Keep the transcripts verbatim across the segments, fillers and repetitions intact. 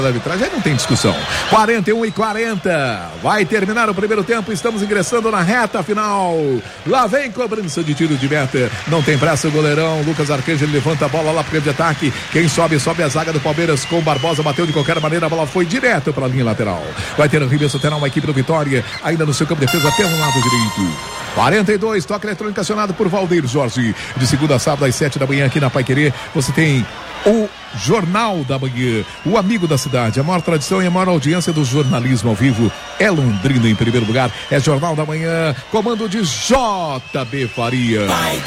da arbitragem, aí não tem discussão. quarenta e um e quarenta, vai terminar o primeiro tempo, estamos ingressando na reta final. Lá vem cobrança de tiro de meta, não tem pressa o goleirão, Lucas Arcanjo levanta a bola lá pro campo de ataque, quem sobe, sobe a zaga do Palmeiras com Barbosa, bateu de qualquer maneira, a bola foi direto para a linha lateral. Vai ter arremesso lateral, uma equipe do Vitória, ainda no seu campo de defesa, pelo lado direito. quarenta e dois, toque eletrônico acionado por Valdeir Jorge. De segunda a sábado às sete da manhã aqui na Paiquerê, você tem o Jornal da Manhã, o amigo da cidade, a maior tradição e a maior audiência do jornalismo ao vivo é Londrina em primeiro lugar, é Jornal da Manhã, comando de J B Faria.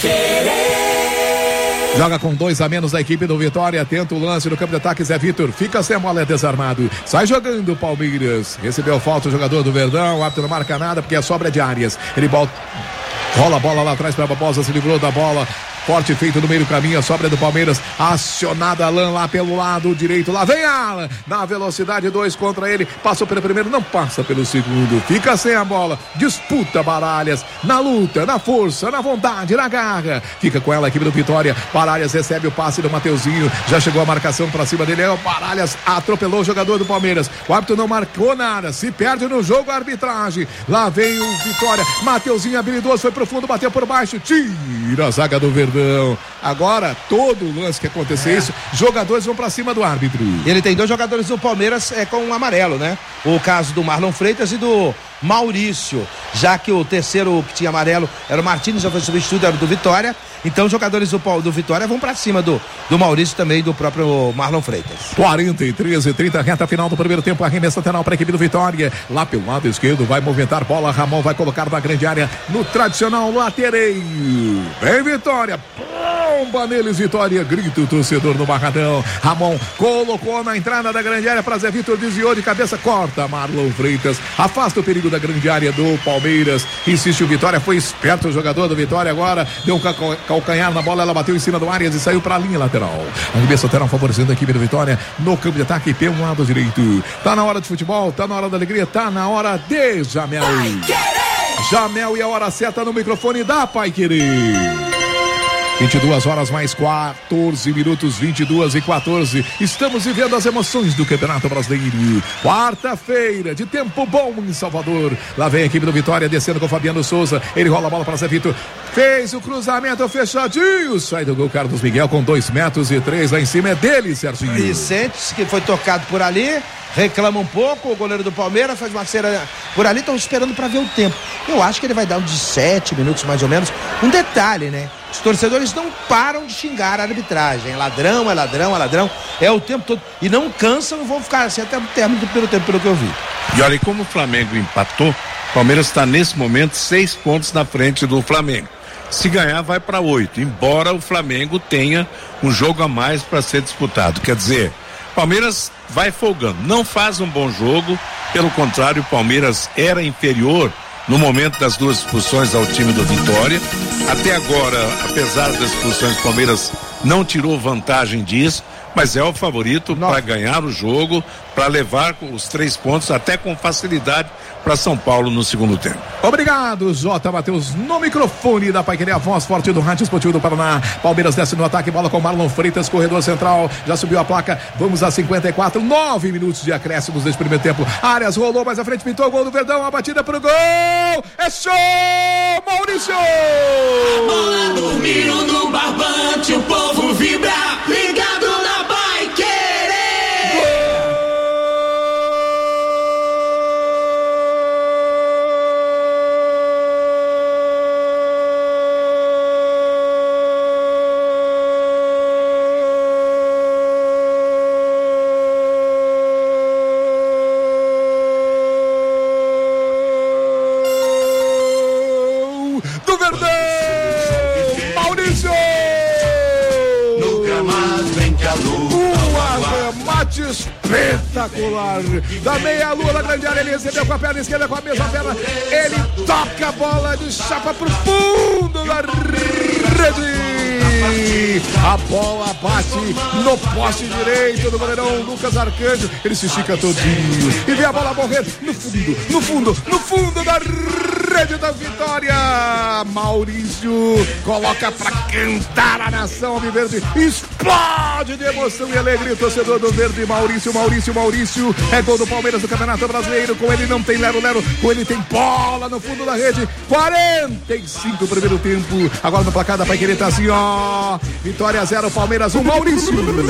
Joga com dois a menos a equipe do Vitória, tenta o lance no campo de ataque, Zé Vitor fica sem a bola, é desarmado, sai jogando o Palmeiras, recebeu falta o jogador do Verdão, o árbitro não marca nada porque a sobra é de Arias, ele volta, rola a bola lá atrás para Barbosa, se livrou da bola. Forte feito no meio do caminho, a sobra do Palmeiras, acionada Alan lá pelo lado direito, lá vem Alan, na velocidade, dois contra ele, passou pelo primeiro, não passa pelo segundo, fica sem a bola, disputa Baralhas, na luta, na força, na vontade, na garra, fica com ela a equipe do Vitória, Baralhas recebe o passe do Mateuzinho, já chegou a marcação pra cima dele, é o Baralhas, atropelou o jogador do Palmeiras, o árbitro não marcou nada, se perde no jogo a arbitragem, lá vem o Vitória, Mateuzinho habilidoso, foi pro fundo, bateu por baixo, tira a zaga do Verdão. Agora, todo lance que acontecer é. isso, jogadores vão pra cima do árbitro. Ele tem dois jogadores do Palmeiras é, com um amarelo, né? O caso do Marlon Freitas e do Maurício, já que o terceiro que tinha amarelo era o Martins, já foi substituído, era do Vitória. Então, os jogadores do, do Vitória vão pra cima do, do Maurício também, do próprio Marlon Freitas. quarenta e três e trinta, reta final do primeiro tempo, arremesso lateral para a equipe do Vitória. Lá pelo lado esquerdo, vai movimentar bola, Ramon vai colocar na grande área, no tradicional latereio. Vem Vitória, bomba neles, Vitória, grita o torcedor no Barradão. Ramon colocou na entrada da grande área para Zé Vitor, desviou de cabeça, corta Marlon Freitas, afasta o perigo da grande área do Palmeiras, insiste o Vitória, foi esperto o jogador do Vitória agora, deu um calcanhar na bola, ela bateu em cima do Arias e saiu para a linha lateral. Arremesso lateral favorecendo a equipe do Vitória no campo de ataque pelo lado direito. Tá na hora de futebol, tá na hora da alegria, tá na hora de Jamel. Jamel e a hora certa no microfone da Paiquerê. vinte e duas horas mais quatorze minutos, vinte e duas e quatorze. Estamos vivendo as emoções do Campeonato Brasileiro. Quarta-feira, de tempo bom em Salvador. Lá vem a equipe do Vitória descendo com o Fabiano Souza. Ele rola a bola para Zé Vitor. Fez o cruzamento fechadinho. Sai do gol Carlos Miguel com dois metros e três lá em cima. É dele, Serginho. E Sentes, que foi tocado por ali. Reclama um pouco, o goleiro do Palmeiras faz uma cera por ali, estão esperando para ver o tempo. Eu acho que ele vai dar uns dezessete minutos mais ou menos. Um detalhe, né? Os torcedores não param de xingar a arbitragem. É ladrão, é ladrão, é ladrão. É o tempo todo. E não cansam e vão ficar assim até o término do primeiro tempo, pelo que eu vi. E olha, como o Flamengo empatou, o Palmeiras está nesse momento seis pontos na frente do Flamengo. Se ganhar, vai para oito. Embora o Flamengo tenha um jogo a mais para ser disputado. Quer dizer, Palmeiras vai folgando, não faz um bom jogo, pelo contrário, o Palmeiras era inferior no momento das duas expulsões ao time do Vitória. Até agora, apesar das expulsões, o Palmeiras não tirou vantagem disso, mas é o favorito para ganhar o jogo, para levar os três pontos até com facilidade para São Paulo no segundo tempo. Obrigado, J. Matheus, no microfone da Paiquerê, a voz forte do Rádio Esportivo do Paraná. Palmeiras desce no ataque, bola com Marlon Freitas, corredor central, já subiu a placa, vamos a cinquenta e quatro, nove minutos de acréscimos nesse primeiro tempo. Arias rolou mais à frente, pintou o gol do Verdão, a batida pro gol, é show, Maurício! A bola no miro, no barbante, o povo vibra, ligado na Paiquerê! Do Verdão, Maurício! No gramado vem que a lua. Um arremate espetacular da meia-lua da grande área, ele recebeu com a perna esquerda, com a mesma perna, ele toca a bola de chapa pro fundo da rede. A bola bate no poste direito do goleirão Lucas Arcanjo, ele se estica todinho e vê a bola morrer no fundo, no fundo, no fundo da rede. rede da Vitória. Maurício coloca pra cantar a nação Alviverde. Explode de emoção e alegria o torcedor do Verde. Maurício, Maurício, Maurício. É gol do Palmeiras do Campeonato Brasileiro. Com ele não tem lero-lero. Com ele tem bola no fundo da rede. quarenta e cinco primeiro tempo. Agora no placar da Paiquerê tá assim, ó. Vitória zero, Palmeiras um. Maurício.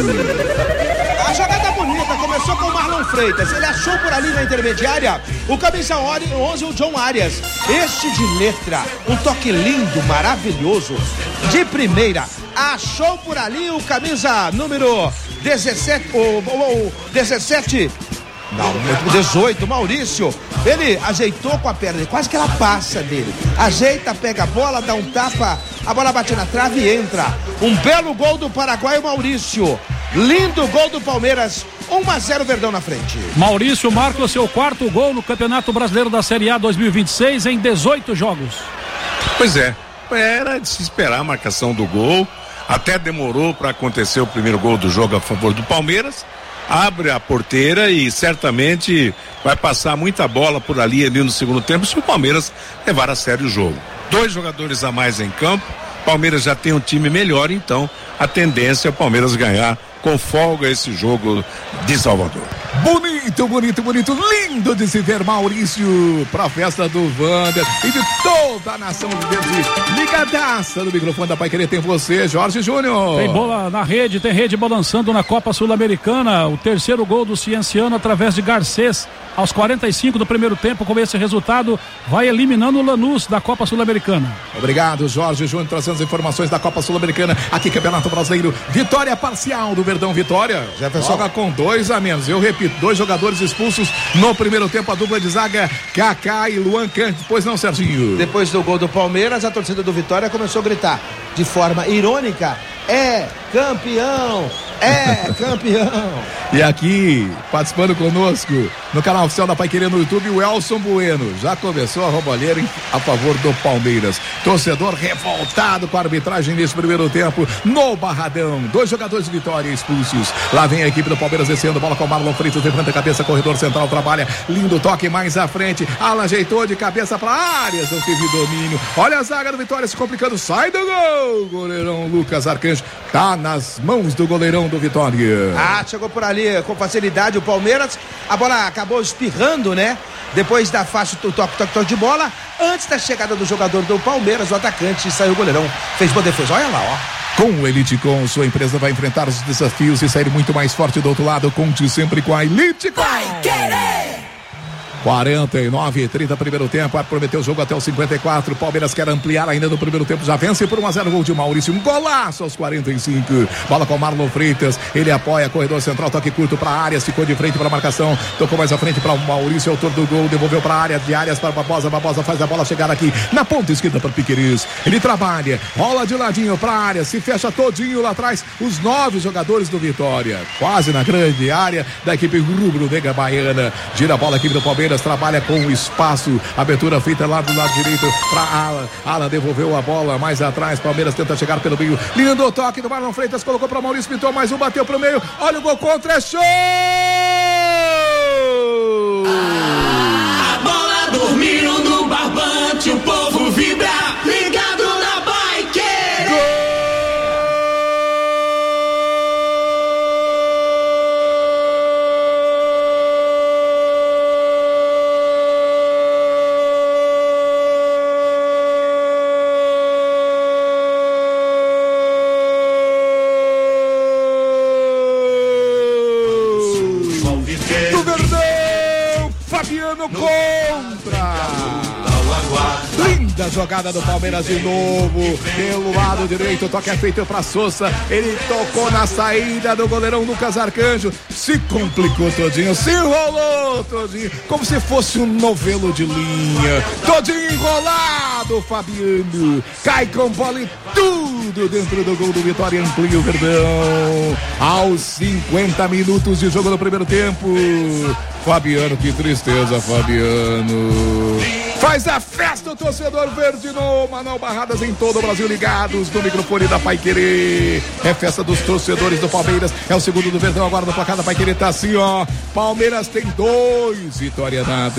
A jogada bonita começou com o Marlon Freitas. Ele achou por ali na intermediária o camisa onze, o John Arias. Este de letra, um toque lindo, maravilhoso, de primeira. Achou por ali o camisa número dezessete, o, o, o dezessete, não, o dezoito, Maurício. Ele ajeitou com a perna, quase que ela passa dele. Ajeita, pega a bola, dá um tapa, a bola bate na trave e entra. Um belo gol do Paraguai, Maurício. Lindo gol do Palmeiras, um a zero Verdão na frente. Maurício marca o seu quarto gol no Campeonato Brasileiro da Série A dois mil e vinte e seis em dezoito jogos. Pois é, era de se esperar a marcação do gol, até demorou para acontecer o primeiro gol do jogo a favor do Palmeiras, abre a porteira e certamente vai passar muita bola por ali, ali no segundo tempo, se o Palmeiras levar a sério o jogo. Dois jogadores a mais em campo, Palmeiras já tem um time melhor, então a tendência é o Palmeiras ganhar com folga esse jogo de Salvador. Bonito, bonito, bonito, lindo de se ver, Maurício, pra festa do Wander e de toda a nação verde. Ligadaça no microfone da Paiquerê tem você, Jorge Júnior. Tem bola na rede, tem rede balançando na Copa Sul-Americana. O terceiro gol do Cienciano através de Garcês. Aos quarenta e cinco do primeiro tempo, com esse resultado, vai eliminando o Lanús da Copa Sul-Americana. Obrigado, Jorge Júnior, trazendo as informações da Copa Sul-Americana. Aqui, Campeonato Brasileiro. Vitória parcial do Verdão. Vitória joga com dois a menos. Eu repito, dois jogadores expulsos no primeiro tempo. A dupla de zaga, Kaká e Luan Cândido. Pois não, Serginho? Depois do gol do Palmeiras, a torcida do Vitória começou a gritar de forma irônica: é campeão! É campeão! E aqui, participando conosco no canal oficial da Paiquerê no YouTube, o Elson Bueno. Já começou a roubalheira a favor do Palmeiras. Torcedor revoltado com a arbitragem nesse primeiro tempo no Barradão. Dois jogadores de Vitória expulsos. Lá vem a equipe do Palmeiras descendo, bola com o Marlon Freitas, levanta a cabeça, corredor central, trabalha, lindo toque mais à frente. Alan ajeitou de cabeça para áreas, não teve domínio. Olha a zaga do Vitória se complicando, sai do gol. Goleirão Lucas Arcanjo tá nas mãos do goleirão do Vitória. Ah, chegou por ali com facilidade o Palmeiras. A bola acabou espirrando, né? Depois da faixa do toque, toque, toque de bola. Antes da chegada do jogador do Palmeiras, o atacante, saiu o goleirão. Fez boa defesa, olha lá, ó. Com o Eliticom, sua empresa vai enfrentar os desafios e sair muito mais forte do outro lado. Conte sempre com a Eliticom. Vai querer! quarenta e nove, trinta primeiro tempo, prometeu o jogo até os cinquenta e quatro. Palmeiras quer ampliar ainda no primeiro tempo, já vence por um a zero, gol de Maurício, um golaço aos quarenta e cinco. Bola com Marlon Freitas, ele apoia, corredor central, toque curto para Arias, ficou de frente para a marcação, tocou mais à frente para o Maurício, autor do gol, devolveu para a área, de Arias para Barbosa, Barbosa faz a bola chegar aqui na ponta esquerda para Piqueires. Ele trabalha, rola de ladinho para a área, se fecha todinho lá atrás, os nove jogadores do Vitória, quase na grande área da equipe rubro-negra baiana. Gira a bola aqui do Palmeiras, trabalha com o espaço, abertura feita lá do lado direito para Alan. Alan devolveu a bola mais atrás, Palmeiras tenta chegar pelo meio, lindo toque do Marlon Freitas, colocou para Maurício, pintou mais um, bateu pro meio, olha o gol contra, é show! A bola dormiu no barbante, o povo vibra, ligado na Paiquerê. Gol! Fabiano contra. Linda jogada do Palmeiras de novo. Pelo lado direito, o toque é feito para Sousa. Ele tocou na saída do goleirão Lucas Arcanjo. Se complicou todinho, se enrolou todinho, como se fosse um novelo de linha. Todinho enrolado, Fabiano. Cai com bola e tudo dentro do gol do Vitória, amplia o Verdão. Aos cinquenta minutos de jogo no primeiro tempo. Fabiano, que tristeza, Fabiano. Faz a festa o torcedor verde no Manuel Barradas em todo o Brasil, ligados no microfone da Paiquerê. É festa dos torcedores do Palmeiras, é o segundo do Verdão, agora no placar da Paiquerê tá assim, ó. Palmeiras tem dois, Vitória nada.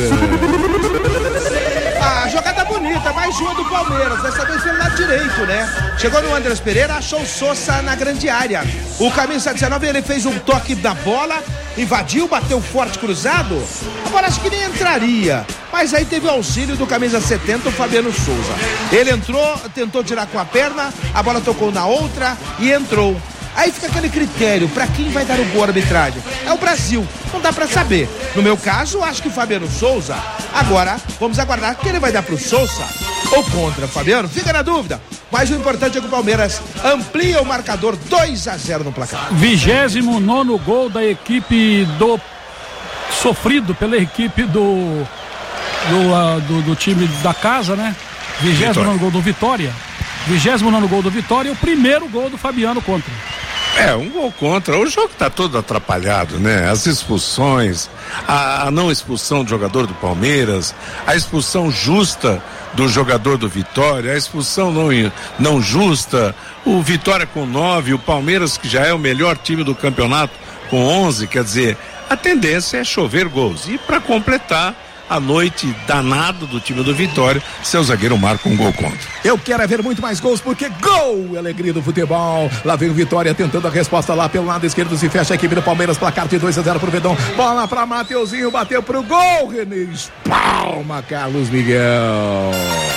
A jogada bonita, mais uma do Palmeiras, dessa vez pelo lado direito, né? Chegou no Andrés Pereira, achou o Sousa na grande área. O camisa dezenove, ele fez um toque da bola, invadiu, bateu forte cruzado. Agora acho que nem entraria, mas aí teve o auxílio do camisa setenta, o Fabiano Souza. Ele entrou, tentou tirar com a perna, a bola tocou na outra e entrou. Aí fica aquele critério, pra quem vai dar o gol arbitragem? É o Brasil, não dá pra saber. No meu caso, acho que o Fabiano Souza. Agora, vamos aguardar que ele vai dar pro Souza ou contra o Fabiano, fica na dúvida. Mas o importante é que o Palmeiras amplia o marcador dois a zero no placar. vigésimo nono gol da equipe do... sofrido pela equipe do... do, uh, do, do time da casa, né? vigésimo nono gol do Vitória. vigésimo nono gol do Vitória e o primeiro gol do Fabiano contra. É, um gol contra. O jogo tá todo atrapalhado, né? As expulsões, a, a não expulsão do jogador do Palmeiras, a expulsão justa do jogador do Vitória, a expulsão não, não justa, o Vitória com nove, o Palmeiras, que já é o melhor time do campeonato, com onze, quer dizer, a tendência é chover gols. E para completar, a noite danada do time do Vitória, seu zagueiro marca um gol contra. Eu quero é ver muito mais gols, porque gol, alegria do futebol. Lá vem o Vitória tentando a resposta lá pelo lado esquerdo, se fecha a equipe do Palmeiras, placar de dois a zero pro Verdão. Bola pra Mateuzinho, bateu pro gol, René Palma, Carlos Miguel.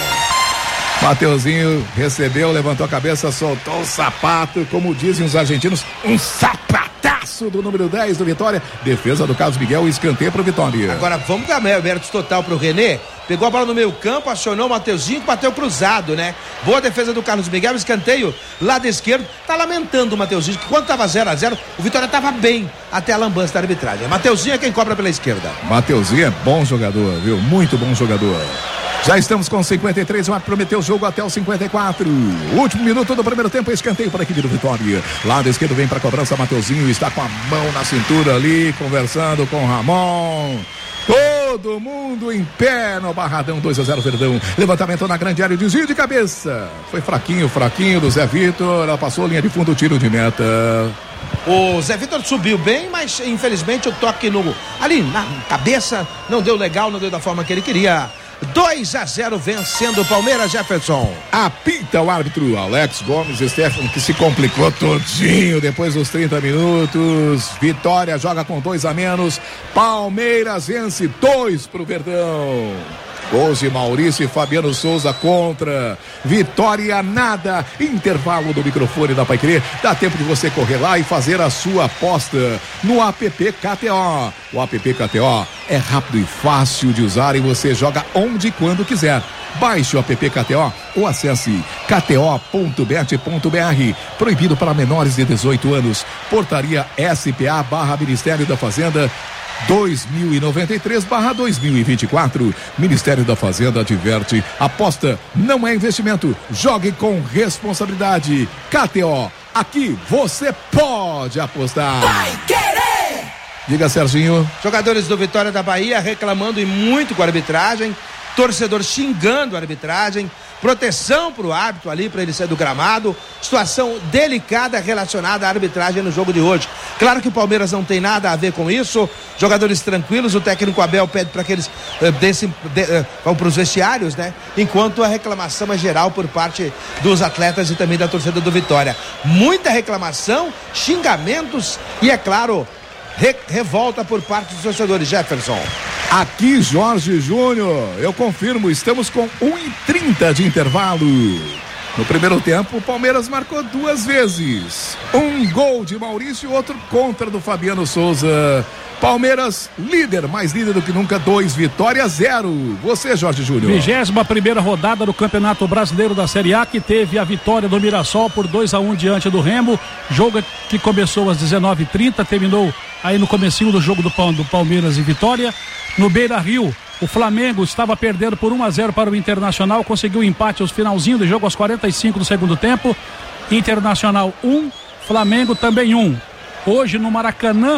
Mateuzinho recebeu, levantou a cabeça, soltou o sapato, como dizem os argentinos, um sapataço do número dez do Vitória. Defesa do Carlos Miguel, escanteio pro Vitória. Agora vamos dar mérito total pro René. Pegou a bola no meio campo, acionou o Mateuzinho, bateu cruzado, né? Boa defesa do Carlos Miguel, escanteio, lado esquerdo. Tá lamentando o Mateuzinho, que quando tava zero a zero, o Vitória tava bem até a lambança da arbitragem. Mateuzinho é quem cobra pela esquerda. Mateuzinho é bom jogador, viu? Muito bom jogador. Já estamos com cinquenta e três, o árbitro prometeu o jogo até os cinquenta e quatro. Último minuto do primeiro tempo, escanteio para a equipe do Vitória. Lado esquerdo vem para a cobrança, Mateuzinho está com a mão na cintura ali, conversando com o Ramon. Todo mundo em pé no Barradão, dois a zero Verdão. Levantamento na grande área, desvio de cabeça. Foi fraquinho, fraquinho do Zé Vitor. Ela passou a linha de fundo, tiro de meta. O Zé Vitor subiu bem, mas infelizmente o toque no, ali na cabeça não deu legal, não deu da forma que ele queria. dois a zero vencendo o Palmeiras, Jefferson. Apita o árbitro Alex Gomes Stefano, que se complicou todinho depois dos trinta minutos. Vitória joga com dois a menos. Palmeiras vence dois pro Verdão. Gols de Maurício e Fabiano Souza contra. Vitória nada. Intervalo do microfone da Paiquerê. Dá tempo de você correr lá e fazer a sua aposta no app K T O. O app K T O é rápido e fácil de usar e você joga onde e quando quiser. Baixe o app K T O ou acesse k t o ponto bet ponto b r. Proibido para menores de dezoito anos. Portaria S P A barra Ministério da Fazenda dois mil e noventa e três barra dois mil e vinte e quatro. Ministério da Fazenda adverte: aposta não é investimento. Jogue com responsabilidade. K T O, aqui você pode apostar. Vai querer! Diga, Serginho. Jogadores do Vitória da Bahia reclamando e muito com a arbitragem. Torcedor xingando a arbitragem. Proteção para o árbitro ali, para ele sair do gramado. Situação delicada relacionada à arbitragem no jogo de hoje. Claro que o Palmeiras não tem nada a ver com isso. Jogadores tranquilos, o técnico Abel pede para que eles uh, desse, de, uh, vão para os vestiários, né? Enquanto a reclamação é geral por parte dos atletas e também da torcida do Vitória. Muita reclamação, xingamentos e, é claro, re, revolta por parte dos torcedores. Jefferson. Aqui, Jorge Júnior, eu confirmo, estamos com um e trinta de intervalo. No primeiro tempo, o Palmeiras marcou duas vezes. Um gol de Maurício e outro contra do Fabiano Souza. Palmeiras, líder, mais líder do que nunca, dois, Vitória, zero. Você, Jorge Júnior. vigésima primeira rodada do Campeonato Brasileiro da Série A, que teve a vitória do Mirassol por dois a um diante do Remo. Jogo que começou às dezenove e trinta, terminou aí no comecinho do jogo do, do Palmeiras e Vitória. No Beira-Rio, o Flamengo estava perdendo por um a zero para o Internacional, conseguiu o empate aos finalzinho do jogo, aos quarenta e cinco do segundo tempo. Internacional um, Flamengo também um. Hoje no Maracanã,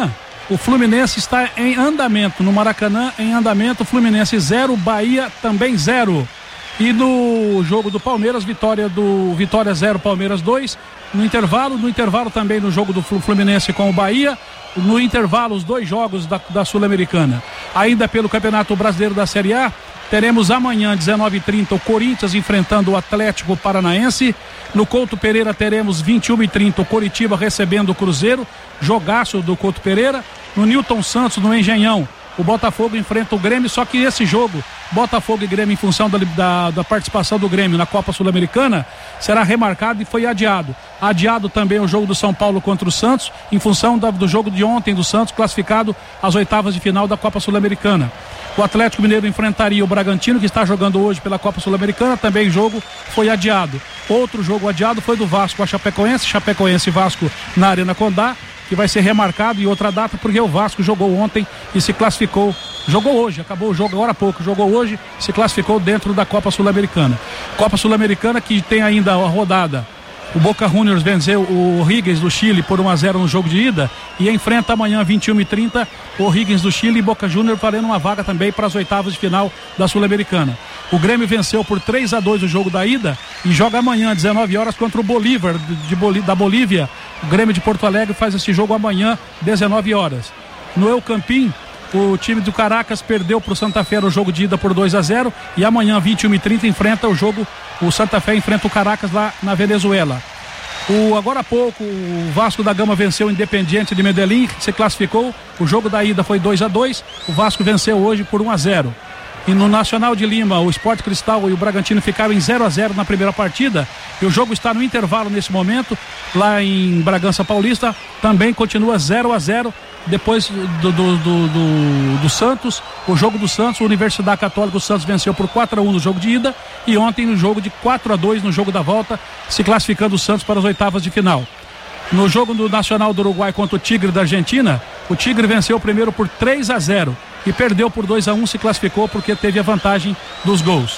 o Fluminense está em andamento. No Maracanã, em andamento, Fluminense zero, Bahia também zero. E no jogo do Palmeiras, vitória do Vitória zero, Palmeiras dois. No intervalo, no intervalo também no jogo do Fluminense com o Bahia. No intervalo, os dois jogos da, da Sul-Americana. Ainda pelo Campeonato Brasileiro da Série A, teremos amanhã, dezenove e trinta, o Corinthians enfrentando o Atlético Paranaense. No Couto Pereira teremos vinte e uma e trinta, o Coritiba recebendo o Cruzeiro. Jogaço do Couto Pereira. No Newton Santos, no Engenhão, o Botafogo enfrenta o Grêmio, só que esse jogo, Botafogo e Grêmio, em função da, da, da participação do Grêmio na Copa Sul-Americana, será remarcado e foi adiado. Adiado também o jogo do São Paulo contra o Santos, em função da, do jogo de ontem do Santos, classificado às oitavas de final da Copa Sul-Americana. O Atlético Mineiro enfrentaria o Bragantino, que está jogando hoje pela Copa Sul-Americana, também o jogo foi adiado. Outro jogo adiado foi do Vasco a Chapecoense, Chapecoense e Vasco na Arena Condá, que vai ser remarcado em outra data, porque o Vasco jogou ontem e se classificou, jogou hoje, acabou o jogo agora há pouco, jogou hoje, se classificou dentro da Copa Sul-Americana. Copa Sul-Americana que tem ainda a rodada. O Boca Juniors venceu o Higgins do Chile por um a zero no jogo de ida e enfrenta amanhã, vinte e uma e trinta, o Higgins do Chile e Boca Juniors valendo uma vaga também para as oitavas de final da Sul-Americana. O Grêmio venceu por três a dois o jogo da ida e joga amanhã, dezenove horas, contra o Bolívar de Bolí- da Bolívia. O Grêmio de Porto Alegre faz esse jogo amanhã, dezenove horas. No El Campín, o time do Caracas perdeu para o Santa Fé o jogo de ida por dois a zero e amanhã, vinte e uma e trinta, enfrenta o jogo, o Santa Fé enfrenta o Caracas lá na Venezuela. O, agora há pouco, o Vasco da Gama venceu o Independiente de Medellín, se classificou. O jogo da ida foi dois a dois, o Vasco venceu hoje por um a zero. E no Nacional de Lima, o Sport Cristal e o Bragantino ficaram em zero a zero na primeira partida. E o jogo está no intervalo nesse momento, lá em Bragança Paulista. Também continua zero a zero. Depois do, do, do, do, do Santos, o jogo do Santos, a Universidade Católica, o Santos venceu por quatro a um no jogo de ida. E ontem no jogo de quatro a dois no jogo da volta, se classificando o Santos para as oitavas de final. No jogo do Nacional do Uruguai contra o Tigre da Argentina, o Tigre venceu o primeiro por três a zero e perdeu por dois a um, se classificou porque teve a vantagem dos gols.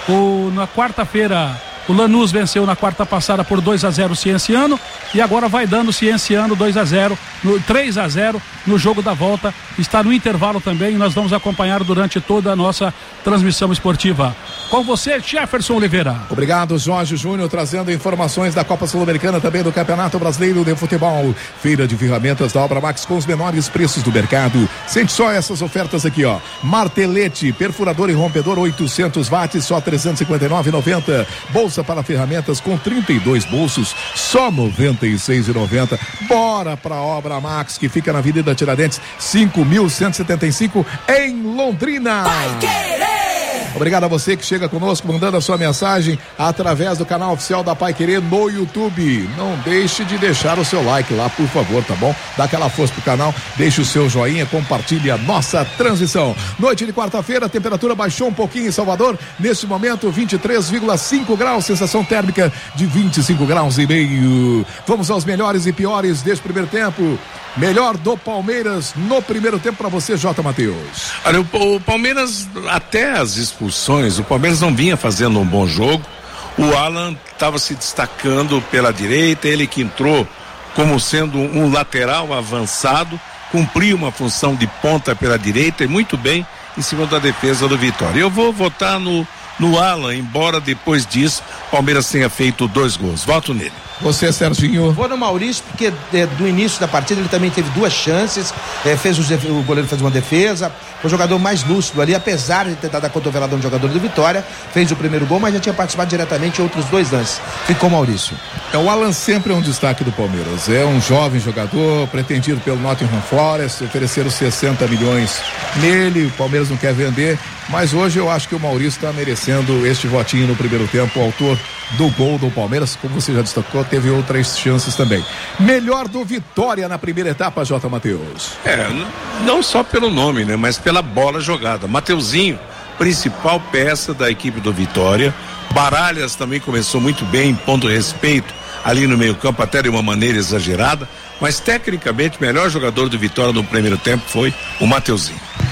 O, na quarta-feira, o Lanús venceu na quarta passada por dois a zero o Cienciano e agora vai dando o Cienciano dois a zero, no, três a zero no jogo da volta. Está no intervalo também e nós vamos acompanhar durante toda a nossa transmissão esportiva. Com você, Jefferson Oliveira. Obrigado, Jorge Júnior, trazendo informações da Copa Sul-Americana, também do Campeonato Brasileiro de Futebol. Feira de ferramentas da Obra Max com os menores preços do mercado. Sente só essas ofertas aqui, ó. Martelete, perfurador e rompedor oitocentos watts, só trezentos e cinquenta e nove reais e noventa centavos. Bolsa para ferramentas com trinta e dois bolsos, só noventa e seis reais e noventa centavos. Bora pra Obra Max, que fica na Avenida Tiradentes, cinco mil cento e setenta e cinco, em Londrina. Vai querer! Obrigado a você que chega conosco mandando a sua mensagem através do canal oficial da Pai Querer no YouTube. Não deixe de deixar o seu like lá, por favor, tá bom? Dá aquela força pro canal, deixe o seu joinha, compartilhe a nossa transmissão. Noite de quarta-feira, a temperatura baixou um pouquinho em Salvador. Neste momento, vinte e três vírgula cinco graus, sensação térmica de vinte e cinco graus e meio. Vamos aos melhores e piores deste primeiro tempo. Melhor do Palmeiras no primeiro tempo para você, J. Matheus. Olha, o, o Palmeiras, até as expulsões, o Palmeiras não vinha fazendo um bom jogo. O Alan estava se destacando pela direita, ele que entrou como sendo um lateral avançado, cumpriu uma função de ponta pela direita e muito bem em cima da defesa do Vitória. Eu vou votar no, no Alan, embora depois disso o Palmeiras tenha feito dois gols. Voto nele. Você, Serginho? Vou no Maurício, porque é, do início da partida ele também teve duas chances, é, fez o, o goleiro fez uma defesa, foi o jogador mais lúcido ali, apesar de ter dado a cotovelada no jogador do Vitória, fez o primeiro gol, mas já tinha participado diretamente em outros dois lances. Ficou Maurício. É, o Alan sempre é um destaque do Palmeiras, é um jovem jogador, pretendido pelo Nottingham Forest, ofereceram sessenta milhões nele, o Palmeiras não quer vender, mas hoje eu acho que o Maurício está merecendo este votinho no primeiro tempo, o autor do gol do Palmeiras, como você já destacou, teve outras chances também. Melhor do Vitória na primeira etapa, J. Matheus. É, não só pelo nome, né, mas pela bola jogada. Mateuzinho, principal peça da equipe do Vitória. Baralhas também começou muito bem, ponto de respeito ali no meio-campo, até de uma maneira exagerada, mas tecnicamente o melhor jogador do Vitória no primeiro tempo foi o Mateuzinho.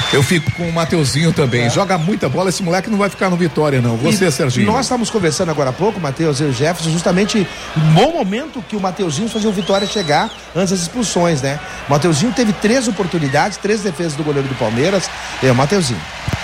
Eu fico com o Mateuzinho também. É. Joga muita bola, esse moleque não vai ficar no Vitória, não. Você, e Serginho. Nós estávamos conversando agora há pouco, Matheus e o Jefferson, justamente no bom momento que o Mateuzinho fazia o Vitória chegar antes das expulsões, né? O Mateuzinho teve três oportunidades, três defesas do goleiro do Palmeiras. É o Mateuzinho.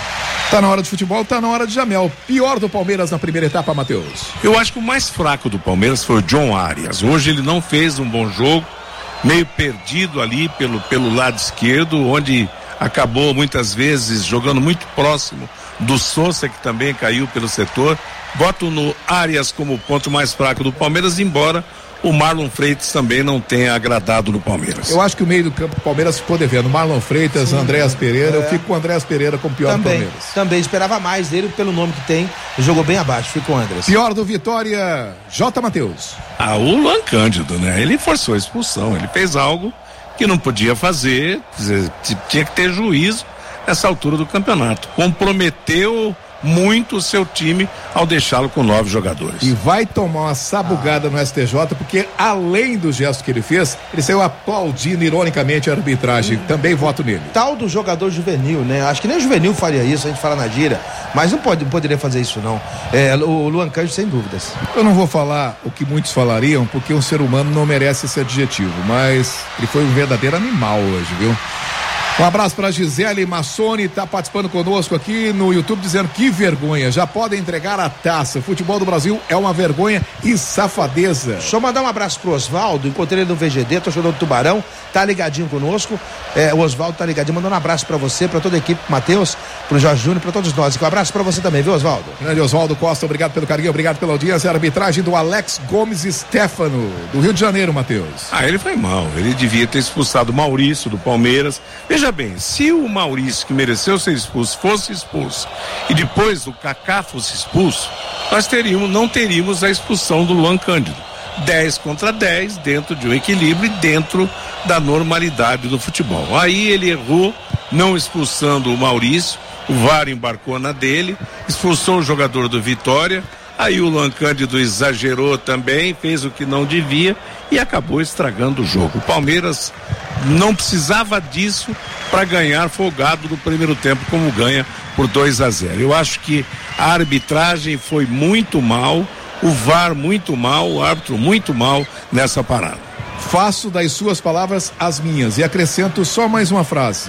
Tá na hora de futebol, tá na hora de Jamel. Pior do Palmeiras na primeira etapa, Matheus. Eu acho que o mais fraco do Palmeiras foi o John Arias. Hoje ele não fez um bom jogo, meio perdido ali pelo, pelo lado esquerdo, onde acabou muitas vezes jogando muito próximo do Sousa, que também caiu pelo setor. Boto no Arias como ponto mais fraco do Palmeiras, embora o Marlon Freitas também não tenha agradado no Palmeiras. Eu acho que o meio do campo do Palmeiras ficou devendo. Marlon Freitas, Sim, Andréas Pereira. É. Eu fico com o Andréas Pereira como pior também, do Palmeiras. Também, esperava mais dele pelo nome que tem. Jogou bem abaixo, fico com o Andréas. Pior do Vitória, J. Matheus. Ah, o Luan Cândido, né? Ele forçou a expulsão, ele fez algo que não podia fazer, tinha que ter juízo nessa altura do campeonato. Comprometeu muito o seu time ao deixá-lo com nove jogadores. E vai tomar uma sabugada ah. no S T J, porque além do gesto que ele fez, ele saiu aplaudindo ironicamente a arbitragem. Hum. Também voto nele. Tal do jogador juvenil, né? Acho que nem o juvenil faria isso, a gente fala na gira, mas não, pode, não poderia fazer isso não. É, o Luan Cândido, sem dúvidas. Eu não vou falar o que muitos falariam, porque um ser humano não merece esse adjetivo, mas ele foi um verdadeiro animal hoje, viu? Um abraço para Gisele Massoni, tá participando conosco aqui no YouTube, dizendo que vergonha, já podem entregar a taça. O futebol do Brasil é uma vergonha e safadeza. Deixa eu mandar um abraço pro Osvaldo, encontrei ele no V G D, torcedor do Tubarão, tá ligadinho conosco. É, o Osvaldo tá ligadinho, mandando um abraço para você, para toda a equipe, pro Matheus, pro Jorge Júnior, para todos nós. Um abraço para você também, viu, Osvaldo? Grande Osvaldo Costa, obrigado pelo carinho, obrigado pela audiência. A arbitragem do Alex Gomes Stefano, do Rio de Janeiro, Matheus. Ah, ele foi mal, ele devia ter expulsado o Maurício do Palmeiras. Veja bem, se o Maurício, que mereceu ser expulso, fosse expulso e depois o Kaká fosse expulso, nós teríamos, não teríamos a expulsão do Luan Cândido. dez contra dez, dentro de um equilíbrio e dentro da normalidade do futebol. Aí ele errou, não expulsando o Maurício, o V A R embarcou na dele, expulsou o jogador do Vitória. Aí o Luan Cândido exagerou também, fez o que não devia e acabou estragando o jogo. O Palmeiras não precisava disso para ganhar folgado no primeiro tempo, como ganha por dois a zero. Eu acho que a arbitragem foi muito mal, o V A R muito mal, o árbitro muito mal nessa parada. Faço das suas palavras as minhas e acrescento só mais uma frase.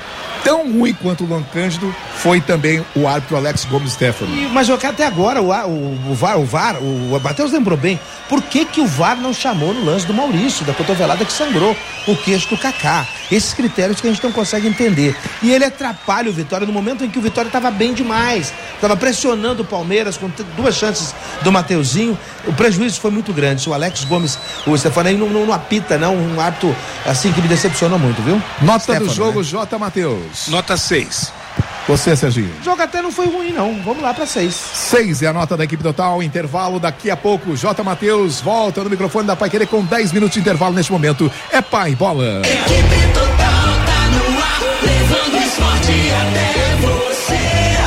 Tão ruim quanto o Luan Cândido foi também o árbitro Alex Gomes Stefano. E, mas eu quero até agora o, o, o V A R, o V A R, o Matheus lembrou bem, por que que o V A R não chamou no lance do Maurício, da cotovelada que sangrou o queixo do Kaká? Esses critérios que a gente não consegue entender. E ele atrapalha o Vitória no momento em que o Vitória estava bem demais, estava pressionando o Palmeiras com duas chances do Mateuzinho. O prejuízo foi muito grande. Se o Alex Gomes, o Stefano aí não, não, não apita, não, um árbitro assim que me decepcionou muito, viu? Nota Stefano, do jogo, né? J. Matheus. Nota seis. Você, Serginho? O jogo até não foi ruim, não. Vamos lá para seis. Seis é a nota da equipe total. Intervalo daqui a pouco. J. Matheus volta no microfone da Paiquerê com dez minutos de intervalo neste momento. É Pai Bola. Equipe total tá no ar, levando esporte até você.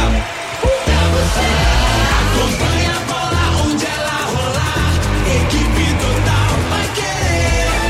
Pra você. Acompanha a bola onde ela rolar. Equipe total vai querer.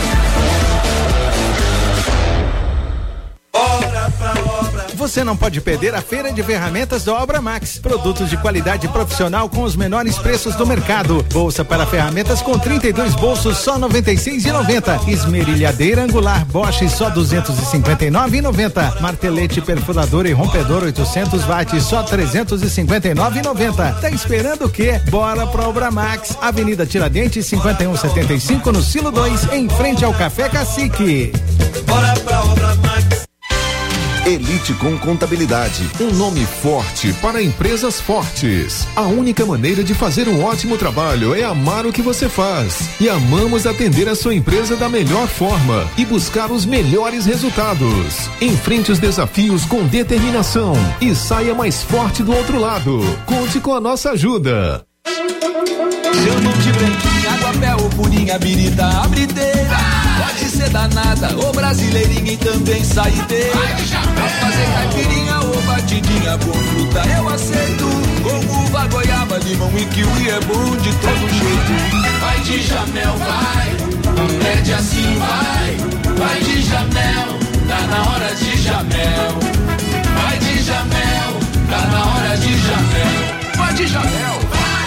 Bora pra obra. Você não pode perder a Feira de Ferramentas da Obra Max. Produtos de qualidade profissional com os menores preços do mercado. Bolsa para ferramentas com trinta e dois bolsos só noventa e seis reais e noventa centavos. Esmerilhadeira angular Bosch só duzentos e cinquenta e nove reais e noventa centavos. Martelete perfurador e rompedor oitocentos watts só trezentos e cinquenta e nove reais e noventa centavos. Tá esperando o quê? Bora pra Obra Max. Avenida Tiradentes cinquenta e um setenta e cinco no Silo dois, em frente ao Café Cacique. Bora pra Obra Max. Elite com Contabilidade, um nome forte para empresas fortes. A única maneira de fazer um ótimo trabalho é amar o que você faz. E amamos atender a sua empresa da melhor forma e buscar os melhores resultados. Enfrente os desafios com determinação e saia mais forte do outro lado. Conte com a nossa ajuda. Chamam de branquinha, aguapé ou purinha, birita, abriteira. Pode ser danada ou brasileirinha e também saideira. Pra fazer caipirinha ou batidinha com fruta eu aceito. Com uva, goiaba, limão e kiwi é bom de todo jeito. Vai de Jamel, vai, pede assim vai. Vai de Jamel, tá na hora de Jamel. Jamel.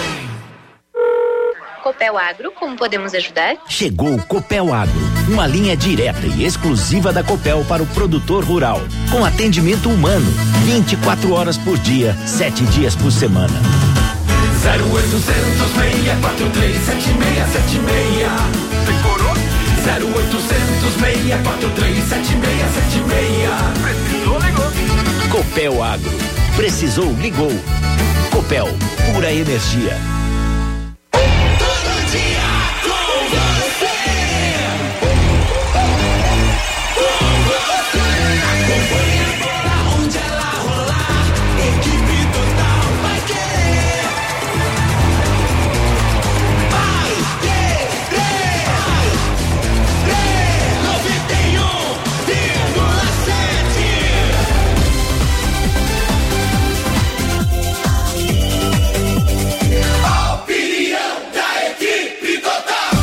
Copel Agro, como podemos ajudar? Chegou o Copel Agro, uma linha direta e exclusiva da Copel para o produtor rural, com atendimento humano, vinte e quatro horas por dia, sete dias por semana. zero oitocentos, seis quatro três, sete seis sete seis. Decorou? zero oitocentos, seis quatro três, sete seis sete seis. Precisou, ligou. Copel Agro. Precisou, ligou. Copel, pura energia. Todo dia com você. Com você. Acompanhe a bola onde ela rolar. Equipe total vai querer. Vai querer. noventa e um vírgula sete. A opinião da equipe total.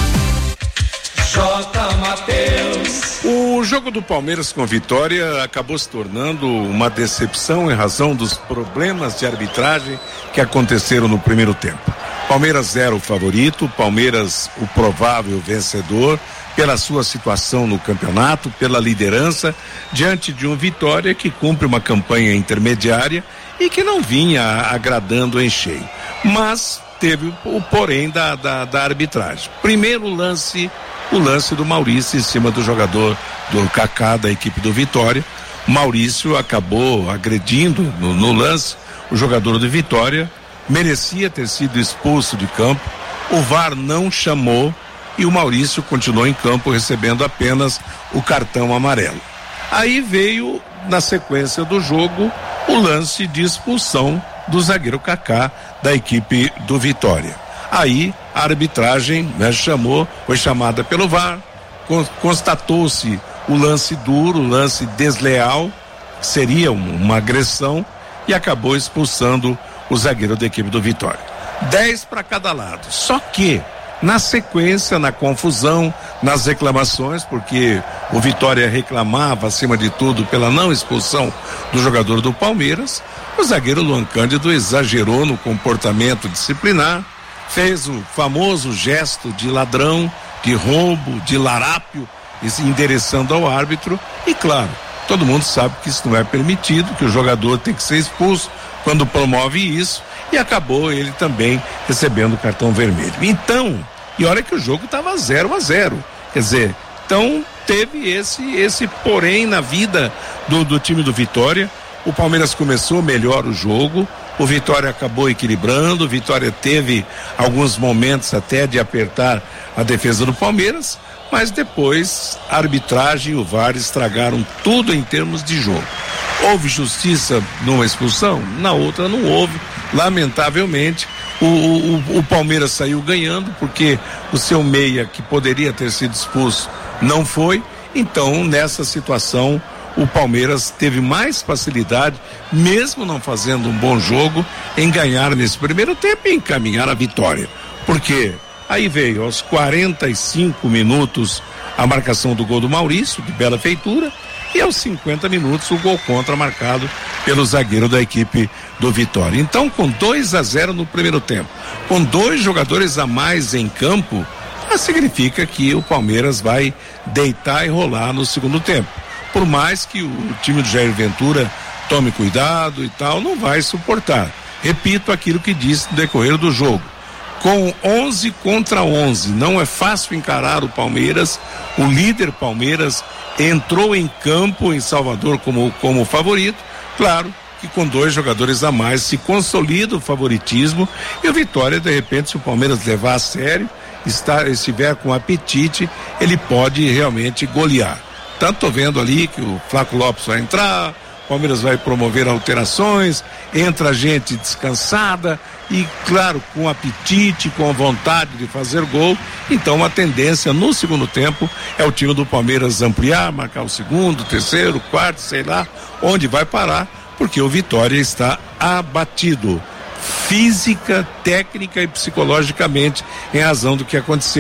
J. Mateus. O jogo do Palmeiras com Vitória acabou se tornando uma decepção em razão dos problemas de arbitragem que aconteceram no primeiro tempo. Palmeiras era o favorito, Palmeiras o provável vencedor pela sua situação no campeonato, pela liderança, diante de um Vitória que cumpre uma campanha intermediária e que não vinha agradando em cheio. Mas teve o porém da, da, da arbitragem. Primeiro lance, o lance do Maurício em cima do jogador do Kaká da equipe do Vitória. Maurício acabou agredindo no, no lance o jogador do Vitória, merecia ter sido expulso de campo, o V A R não chamou e o Maurício continuou em campo recebendo apenas o cartão amarelo. Aí veio, na sequência do jogo, o lance de expulsão do zagueiro Kaká da equipe do Vitória. Aí a arbitragem, né, chamou, foi chamada pelo V A R, constatou-se o lance duro, o lance desleal, seria uma agressão, e acabou expulsando o zagueiro da equipe do Vitória. Dez para cada lado. Só que, na sequência, na confusão, nas reclamações, porque o Vitória reclamava, acima de tudo, pela não expulsão do jogador do Palmeiras, o zagueiro Luan Cândido exagerou no comportamento disciplinar, fez o famoso gesto de ladrão, de roubo, de larápio, endereçando ao árbitro, e claro, todo mundo sabe que isso não é permitido, que o jogador tem que ser expulso quando promove isso, e acabou ele também recebendo o cartão vermelho. Então, e olha que o jogo estava zero a zero, quer dizer, então teve esse esse porém na vida do, do time do Vitória. O Palmeiras começou melhor o jogo, o Vitória acabou equilibrando, o Vitória teve alguns momentos até de apertar a defesa do Palmeiras, mas depois a arbitragem e o V A R estragaram tudo em termos de jogo. Houve justiça numa expulsão? Na outra não houve, lamentavelmente. O, o, o Palmeiras saiu ganhando porque o seu meia, que poderia ter sido expulso, não foi. Então, nessa situação, o Palmeiras teve mais facilidade, mesmo não fazendo um bom jogo, em ganhar nesse primeiro tempo e encaminhar a vitória. Porque aí veio aos quarenta e cinco minutos a marcação do gol do Maurício, de bela feitura, e aos cinquenta minutos o gol contra marcado pelo zagueiro da equipe do Vitória. Então, com dois a zero no primeiro tempo, com dois jogadores a mais em campo, significa que o Palmeiras vai deitar e rolar no segundo tempo. Por mais que o time do Jair Ventura tome cuidado e tal, não vai suportar. Repito aquilo que disse no decorrer do jogo. Com onze contra onze, não é fácil encarar o Palmeiras. O líder Palmeiras entrou em campo em Salvador como, como favorito. Claro que com dois jogadores a mais se consolida o favoritismo, e o Vitória, de repente, se o Palmeiras levar a sério, estar, estiver com apetite, ele pode realmente golear. Tanto tô vendo ali que o Flaco Lopes vai entrar, o Palmeiras vai promover alterações, entra gente descansada e, claro, com apetite, com vontade de fazer gol. Então a tendência no segundo tempo é o time do Palmeiras ampliar, marcar o segundo, terceiro, quarto, sei lá onde vai parar, porque o Vitória está abatido física, técnica e psicologicamente em razão do que aconteceu.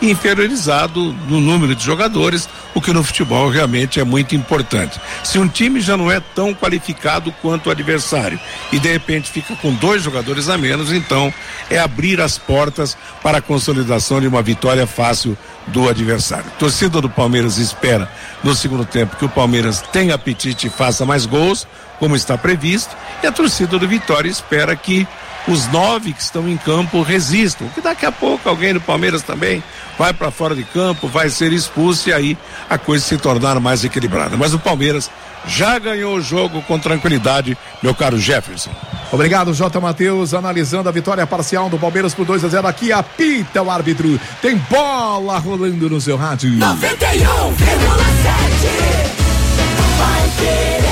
e inferiorizado no número de jogadores, o que no futebol realmente é muito importante. Se um time já não é tão qualificado quanto o adversário e de repente fica com dois jogadores a menos, então é abrir as portas para a consolidação de uma vitória fácil do adversário. A torcida do Palmeiras espera no segundo tempo que o Palmeiras tenha apetite e faça mais gols, como está previsto, e a torcida do Vitória espera que os nove que estão em campo resistam, que daqui a pouco alguém do Palmeiras também vai para fora de campo, vai ser expulso e aí a coisa se tornar mais equilibrada. Mas o Palmeiras já ganhou o jogo com tranquilidade, meu caro Jefferson. Obrigado, J. Matheus, analisando a vitória parcial do Palmeiras por dois a zero. Aqui apita o árbitro, tem bola rolando no seu rádio. noventa e um vírgula sete Vai querer.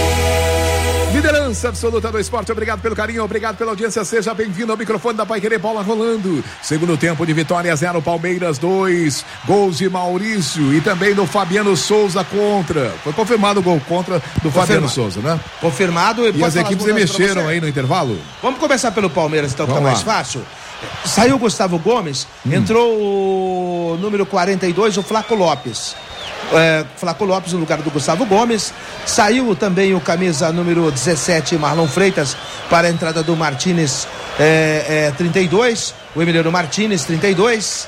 Liderança absoluta do esporte, obrigado pelo carinho, obrigado pela audiência, seja bem-vindo ao microfone da Pai Querer, bola rolando. Segundo tempo de Vitória, zero, Palmeiras, dois, gols de Maurício e também do Fabiano Souza contra. Foi confirmado o gol contra do Confirmado. Fabiano Souza, né? Confirmado. E as equipes se mexeram aí no intervalo? Vamos começar pelo Palmeiras, então, que tá mais fácil. Saiu o Gustavo Gomes, hum. entrou o número quarenta e dois, o Flaco Lopes. É, Flaco Lopes no lugar do Gustavo Gomes. Saiu também o camisa número dezessete, Marlon Freitas, para a entrada do Martínez, é, é, trinta e dois, o Emiliano Martínez, trinta e dois.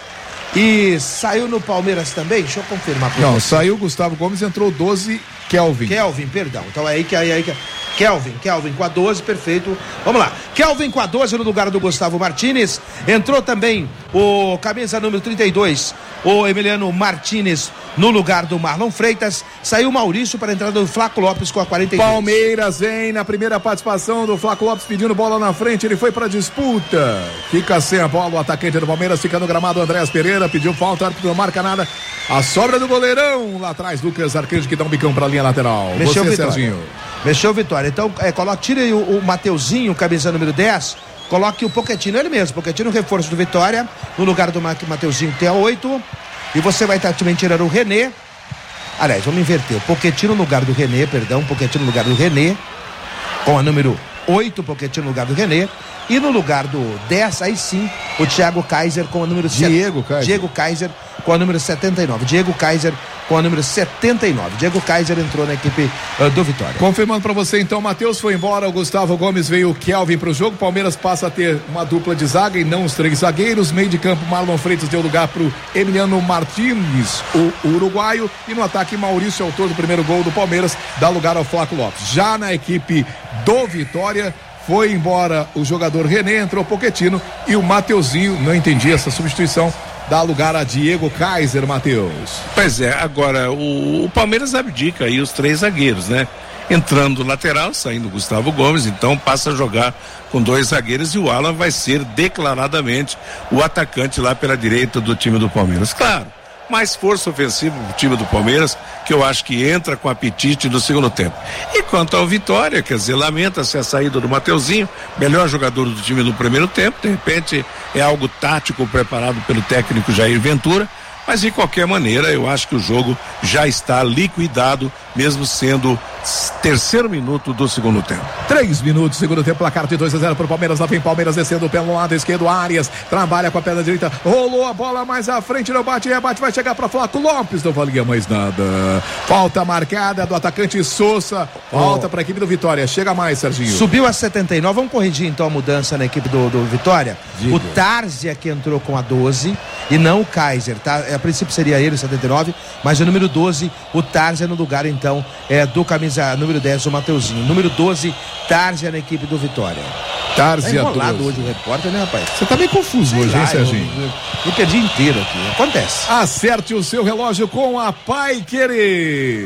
E saiu no Palmeiras também, deixa eu confirmar. Não, você. Saiu o Gustavo Gomes, entrou doze, Kelvin. Kelvin, perdão. Então é aí que aí, aí que Kelvin, Kelvin com a doze, perfeito. Vamos lá. Kelvin com a doze no lugar do Gustavo Martínez. Entrou também o camisa número trinta e dois, o Emiliano Martínez, no lugar do Marlon Freitas. Saiu o Maurício para a entrada do Flaco Lopes com a quarenta e dois. Palmeiras vem na primeira participação do Flaco Lopes pedindo bola na frente, ele foi para disputa. Fica sem a bola o atacante do Palmeiras, fica no gramado Andréas Pereira, pediu falta, árbitro não marca nada. A sobra do goleirão lá atrás, Lucas Arcanjo, que dá um bicão para a linha lateral. Mexeu Você, Vitória. Serginho. Mexeu Vitória. Então, é, coloca, tira aí o, o Mateuzinho, camisa número dez. Coloque o Pochettino, ele mesmo. Pochettino, reforço do Vitória. No lugar do Mateuzinho, tem a oito. E você vai estar também tirando o René. Aliás, vamos inverter. O Pochettino no lugar do René, perdão. O Pochettino no lugar do René. Com a número oito, o Pochettino no lugar do René. E no lugar do dez, aí sim, o Thiago Kaiser com a número Diego set... Kaiser. Diego Kaiser com a número setenta e nove. Diego Kaiser com a número setenta e nove. Diego Kaiser entrou na equipe uh, do Vitória. Confirmando para você então, Matheus foi embora, o Gustavo Gomes veio o Kelvin para o jogo. Palmeiras passa a ter uma dupla de zaga e não os três zagueiros. Meio de campo, Marlon Freitas deu lugar para o Emiliano Martínez, o uruguaio. E no ataque, Maurício, autor do primeiro gol do Palmeiras, dá lugar ao Flaco Lopes. Já na equipe do Vitória, foi embora o jogador René, entrou o Pochettino e o Mateuzinho, não entendi essa substituição, dá lugar a Diego Kaiser, Matheus. Pois é, agora o, o Palmeiras abdica aí os três zagueiros, né? Entrando lateral, saindo Gustavo Gomes, então passa a jogar com dois zagueiros e o Alan vai ser declaradamente o atacante lá pela direita do time do Palmeiras. Claro, mais força ofensiva do time do Palmeiras, que eu acho que entra com apetite no segundo tempo. E quanto ao Vitória, quer dizer, lamenta-se a saída do Mateuzinho, melhor jogador do time no primeiro tempo, de repente é algo tático preparado pelo técnico Jair Ventura, mas de qualquer maneira eu acho que o jogo já está liquidado, mesmo sendo terceiro minuto do segundo tempo. Três minutos, segundo tempo, placar de dois a zero para o Palmeiras. Lá vem Palmeiras descendo pelo lado esquerdo, Arias trabalha com a perna direita, rolou a bola mais à frente, não bate, rebate, vai chegar para Flaco Lopes, não valia mais nada. Falta marcada do atacante Souza, falta oh. para a equipe do Vitória. Chega mais, Serginho. Subiu a setenta e nove, vamos corrigir então a mudança na equipe do, do Vitória. Digo. O Tárzia que entrou com a doze e não o Kaiser, tá? A princípio seria ele, setenta e nove, mas o número doze, o Tárzia no lugar então é do camisa número dez, o Mateuzinho. Número doze, Tárzia na equipe do Vitória. Tárzia tá enrolado hoje o repórter, né, rapaz? Você tá bem confuso Sei hoje, lá, hein, Serginho? Eu, eu, eu perdi inteiro aqui. Acontece. Acerte o seu relógio com a Pai Querer.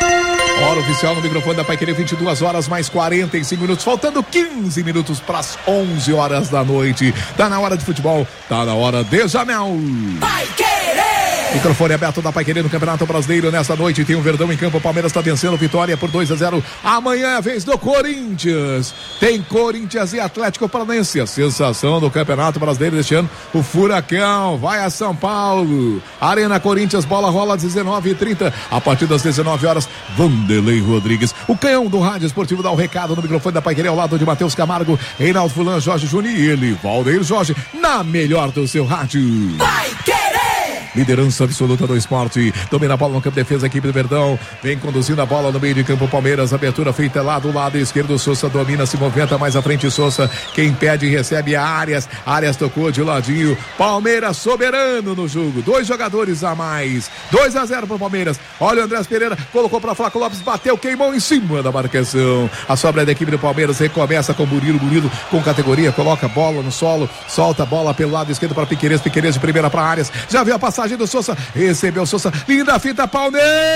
Hora oficial no microfone da Pai Querer, vinte e duas horas mais quarenta e cinco minutos, faltando quinze minutos para as onze horas da noite. Tá na hora de futebol, tá na hora de Jamel. Pai Querer! Microfone aberto da Pai Querer no Campeonato Brasileiro. Nesta noite tem o Verdão em campo. O Palmeiras está vencendo, Vitória por dois a zero. Amanhã é a vez do Corinthians. Tem Corinthians e Atlético Paranaense. A sensação do Campeonato Brasileiro deste ano, o Furacão vai a São Paulo. Arena Corinthians, bola rola dezenove e trinta. A partir das dezenove horas, Vanderlei Rodrigues. O canhão do Rádio Esportivo dá o recado no microfone da Pai Querer ao lado de Matheus Camargo, Reinaldo Fulan, Jorge Júnior e ele, Valdeir Jorge, na melhor do seu rádio. Pai Querer! liderança absoluta do esporte. Domina a bola no campo de defesa, a equipe do Verdão. Vem conduzindo a bola no meio de campo, Palmeiras. Abertura feita lá do lado esquerdo. Souza domina, se movimenta mais à frente. Souza, quem pede recebe a Arias. Arias tocou de ladinho. Palmeiras soberano no jogo. Dois jogadores a mais. dois a zero para o Palmeiras. Olha o Andrés Pereira, colocou para Flaco Lopes, bateu, queimou em cima da marcação. A sobra da equipe do Palmeiras recomeça com o Murilo. Murilo com categoria, coloca a bola no solo, solta a bola pelo lado esquerdo para Piquerez. Piquerez de primeira para Arias. Já viu a passagem do Souza. Recebeu o Souza. Linda fita, pau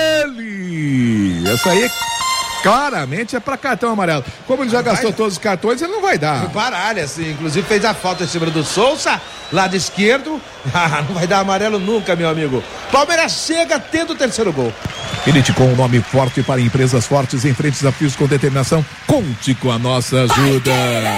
nele. Essa aí claramente é para cartão amarelo. Como ele já gastou vai... todos os cartões, ele não vai dar. Baralha, assim, inclusive fez a falta em cima do Souza, lado esquerdo. Não vai dar amarelo nunca, meu amigo. Palmeiras chega tendo o terceiro gol. Elite com um nome forte para empresas fortes em frente a desafios com determinação. Conte com a nossa ajuda.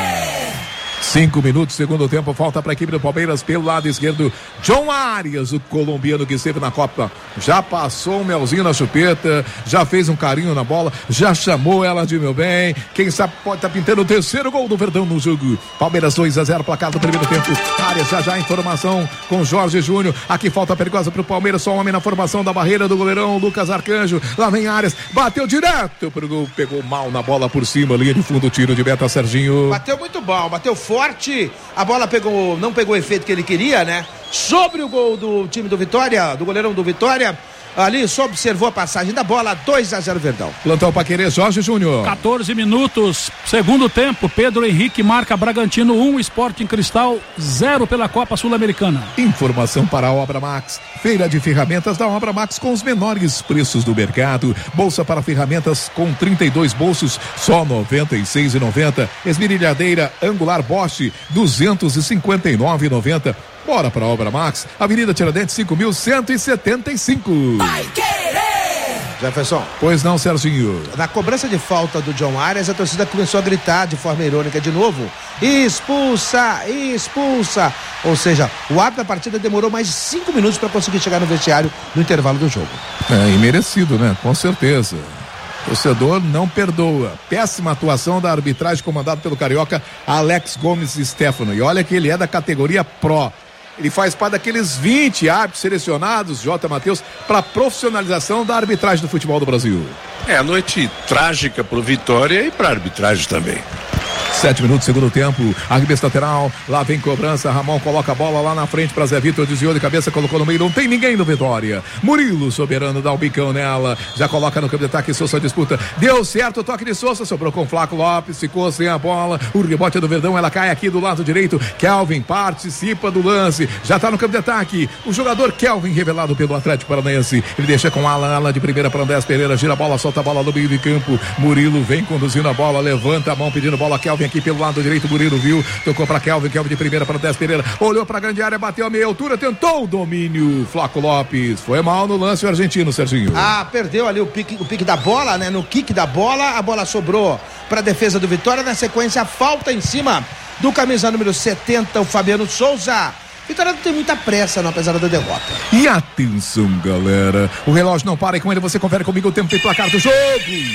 Cinco minutos, segundo tempo, falta para a equipe do Palmeiras pelo lado esquerdo. John Arias, o colombiano que esteve na Copa, já passou um melzinho na chupeta, já fez um carinho na bola, já chamou ela de meu bem. Quem sabe pode estar tá pintando o terceiro gol do Verdão no jogo. Palmeiras dois a zero, placar do primeiro tempo. Arias já já informação com Jorge Júnior. Aqui falta perigosa para o Palmeiras, só um homem na formação da barreira do goleirão Lucas Arcanjo. Lá vem Arias, bateu direto pro gol, pegou mal na bola por cima, linha de fundo, tiro de meta, Serginho. Bateu muito bom, bateu forte. A bola pegou, não pegou o efeito que ele queria, né? Sobre o gol do time do Vitória, do goleirão do Vitória. Ali só observou a passagem da bola, dois a zero Verdão. Plantão Paquerê, Jorge Júnior. quatorze minutos, segundo tempo, Pedro Henrique marca Bragantino um, Sporting Cristal zero pela Copa Sul-Americana. Informação para a Obra Max. Feira de ferramentas da Obra Max com os menores preços do mercado. Bolsa para ferramentas com trinta e dois bolsos, só noventa e seis reais e noventa centavos. Esmerilhadeira angular Bosch, duzentos e cinquenta e nove reais e noventa centavos. Bora para a Obra Max, Avenida Tiradentes cinco mil cento e setenta e cinco. Vai querer! Jefferson. Pois não, Serginho. Na cobrança de falta do John Arias, a torcida começou a gritar de forma irônica de novo: expulsa, expulsa. Ou seja, o árbitro da partida demorou mais de cinco minutos para conseguir chegar no vestiário no intervalo do jogo. É, e merecido, né? Com certeza. Torcedor não perdoa. Péssima atuação da arbitragem comandada pelo carioca Alex Gomes Stefano. E olha que ele é da categoria Pro. Ele faz parte daqueles vinte árbitros selecionados, J. Matheus, para a profissionalização da arbitragem do futebol do Brasil. É a noite trágica para o Vitória e para a arbitragem também. Sete minutos, segundo tempo, arremesso lateral, lá vem cobrança, Ramon coloca a bola lá na frente para Zé Vitor, desviou de cabeça, colocou no meio, não tem ninguém no Vitória. Murilo, soberano, dá um bicão nela, já coloca no campo de ataque, Souza disputa, deu certo o toque de Souza, sobrou com o Flaco Lopes, ficou sem a bola, o rebote do Verdão, ela cai aqui do lado direito, Kelvin participa do lance, já tá no campo de ataque, o jogador Kelvin, revelado pelo Atlético Paranaense, ele deixa com Alan, Alan de primeira para Andrés Pereira, gira a bola, solta a bola no meio de campo, Murilo vem conduzindo a bola, levanta a mão pedindo bola, Kelvin aqui pelo lado direito, Murilo viu, tocou para Kelvin, Kelvin de primeira para Andrés Pereira, olhou para a grande área, bateu a meia altura, tentou o domínio, Flaco Lopes, foi mal no lance o argentino, Serginho. Ah, perdeu ali o pique, o pique da bola, né, no kick da bola, a bola sobrou para a defesa do Vitória, na sequência, falta em cima do camisa número setenta, o Fabiano Souza. Vitória não tem muita pressa, não, apesar da derrota. E atenção, galera, o relógio não para e com ele você confere comigo o tempo e placar do jogo.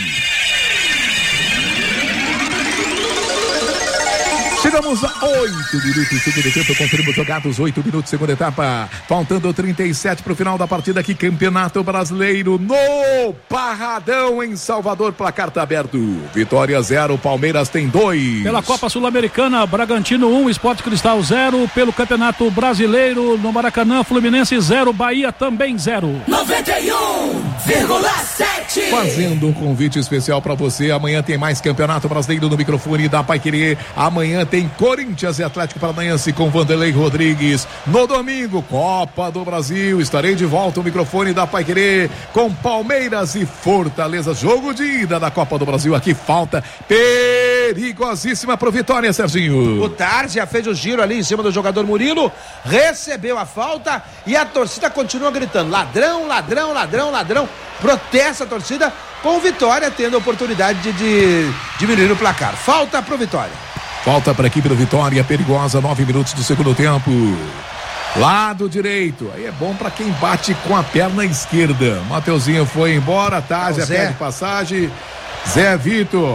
Chegamos a oito minutos, segundo tempo, conferimos jogados, oito minutos, segunda etapa, faltando trinta e sete para o final da partida aqui, Campeonato Brasileiro no Barradão, em Salvador, placar tá aberto, Vitória zero, Palmeiras tem dois. Pela Copa Sul-Americana, Bragantino um, Sport Cristal zero, pelo Campeonato Brasileiro no Maracanã, Fluminense zero, Bahia também zero. noventa e um vírgula sete. Fazendo um convite especial para você, amanhã tem mais Campeonato Brasileiro no microfone da Paiquerê, amanhã tem Corinthians e Atlético Paranaense com Vanderlei Rodrigues. No domingo, Copa do Brasil. Estarei de volta o microfone da Paiquerê com Palmeiras e Fortaleza. Jogo de ida da Copa do Brasil. Aqui falta perigosíssima pro Vitória, Serginho. O Tarja fez o giro ali em cima do jogador Murilo, recebeu a falta e a torcida continua gritando: ladrão, ladrão, ladrão, ladrão. Protesta a torcida com o Vitória tendo a oportunidade de, de diminuir o placar. Falta pro Vitória. Falta para a equipe do Vitória, perigosa, nove minutos do segundo tempo. Lado direito, aí é bom para quem bate com a perna esquerda. Mateuzinho foi embora, tá? Já pede passagem. Zé Vitor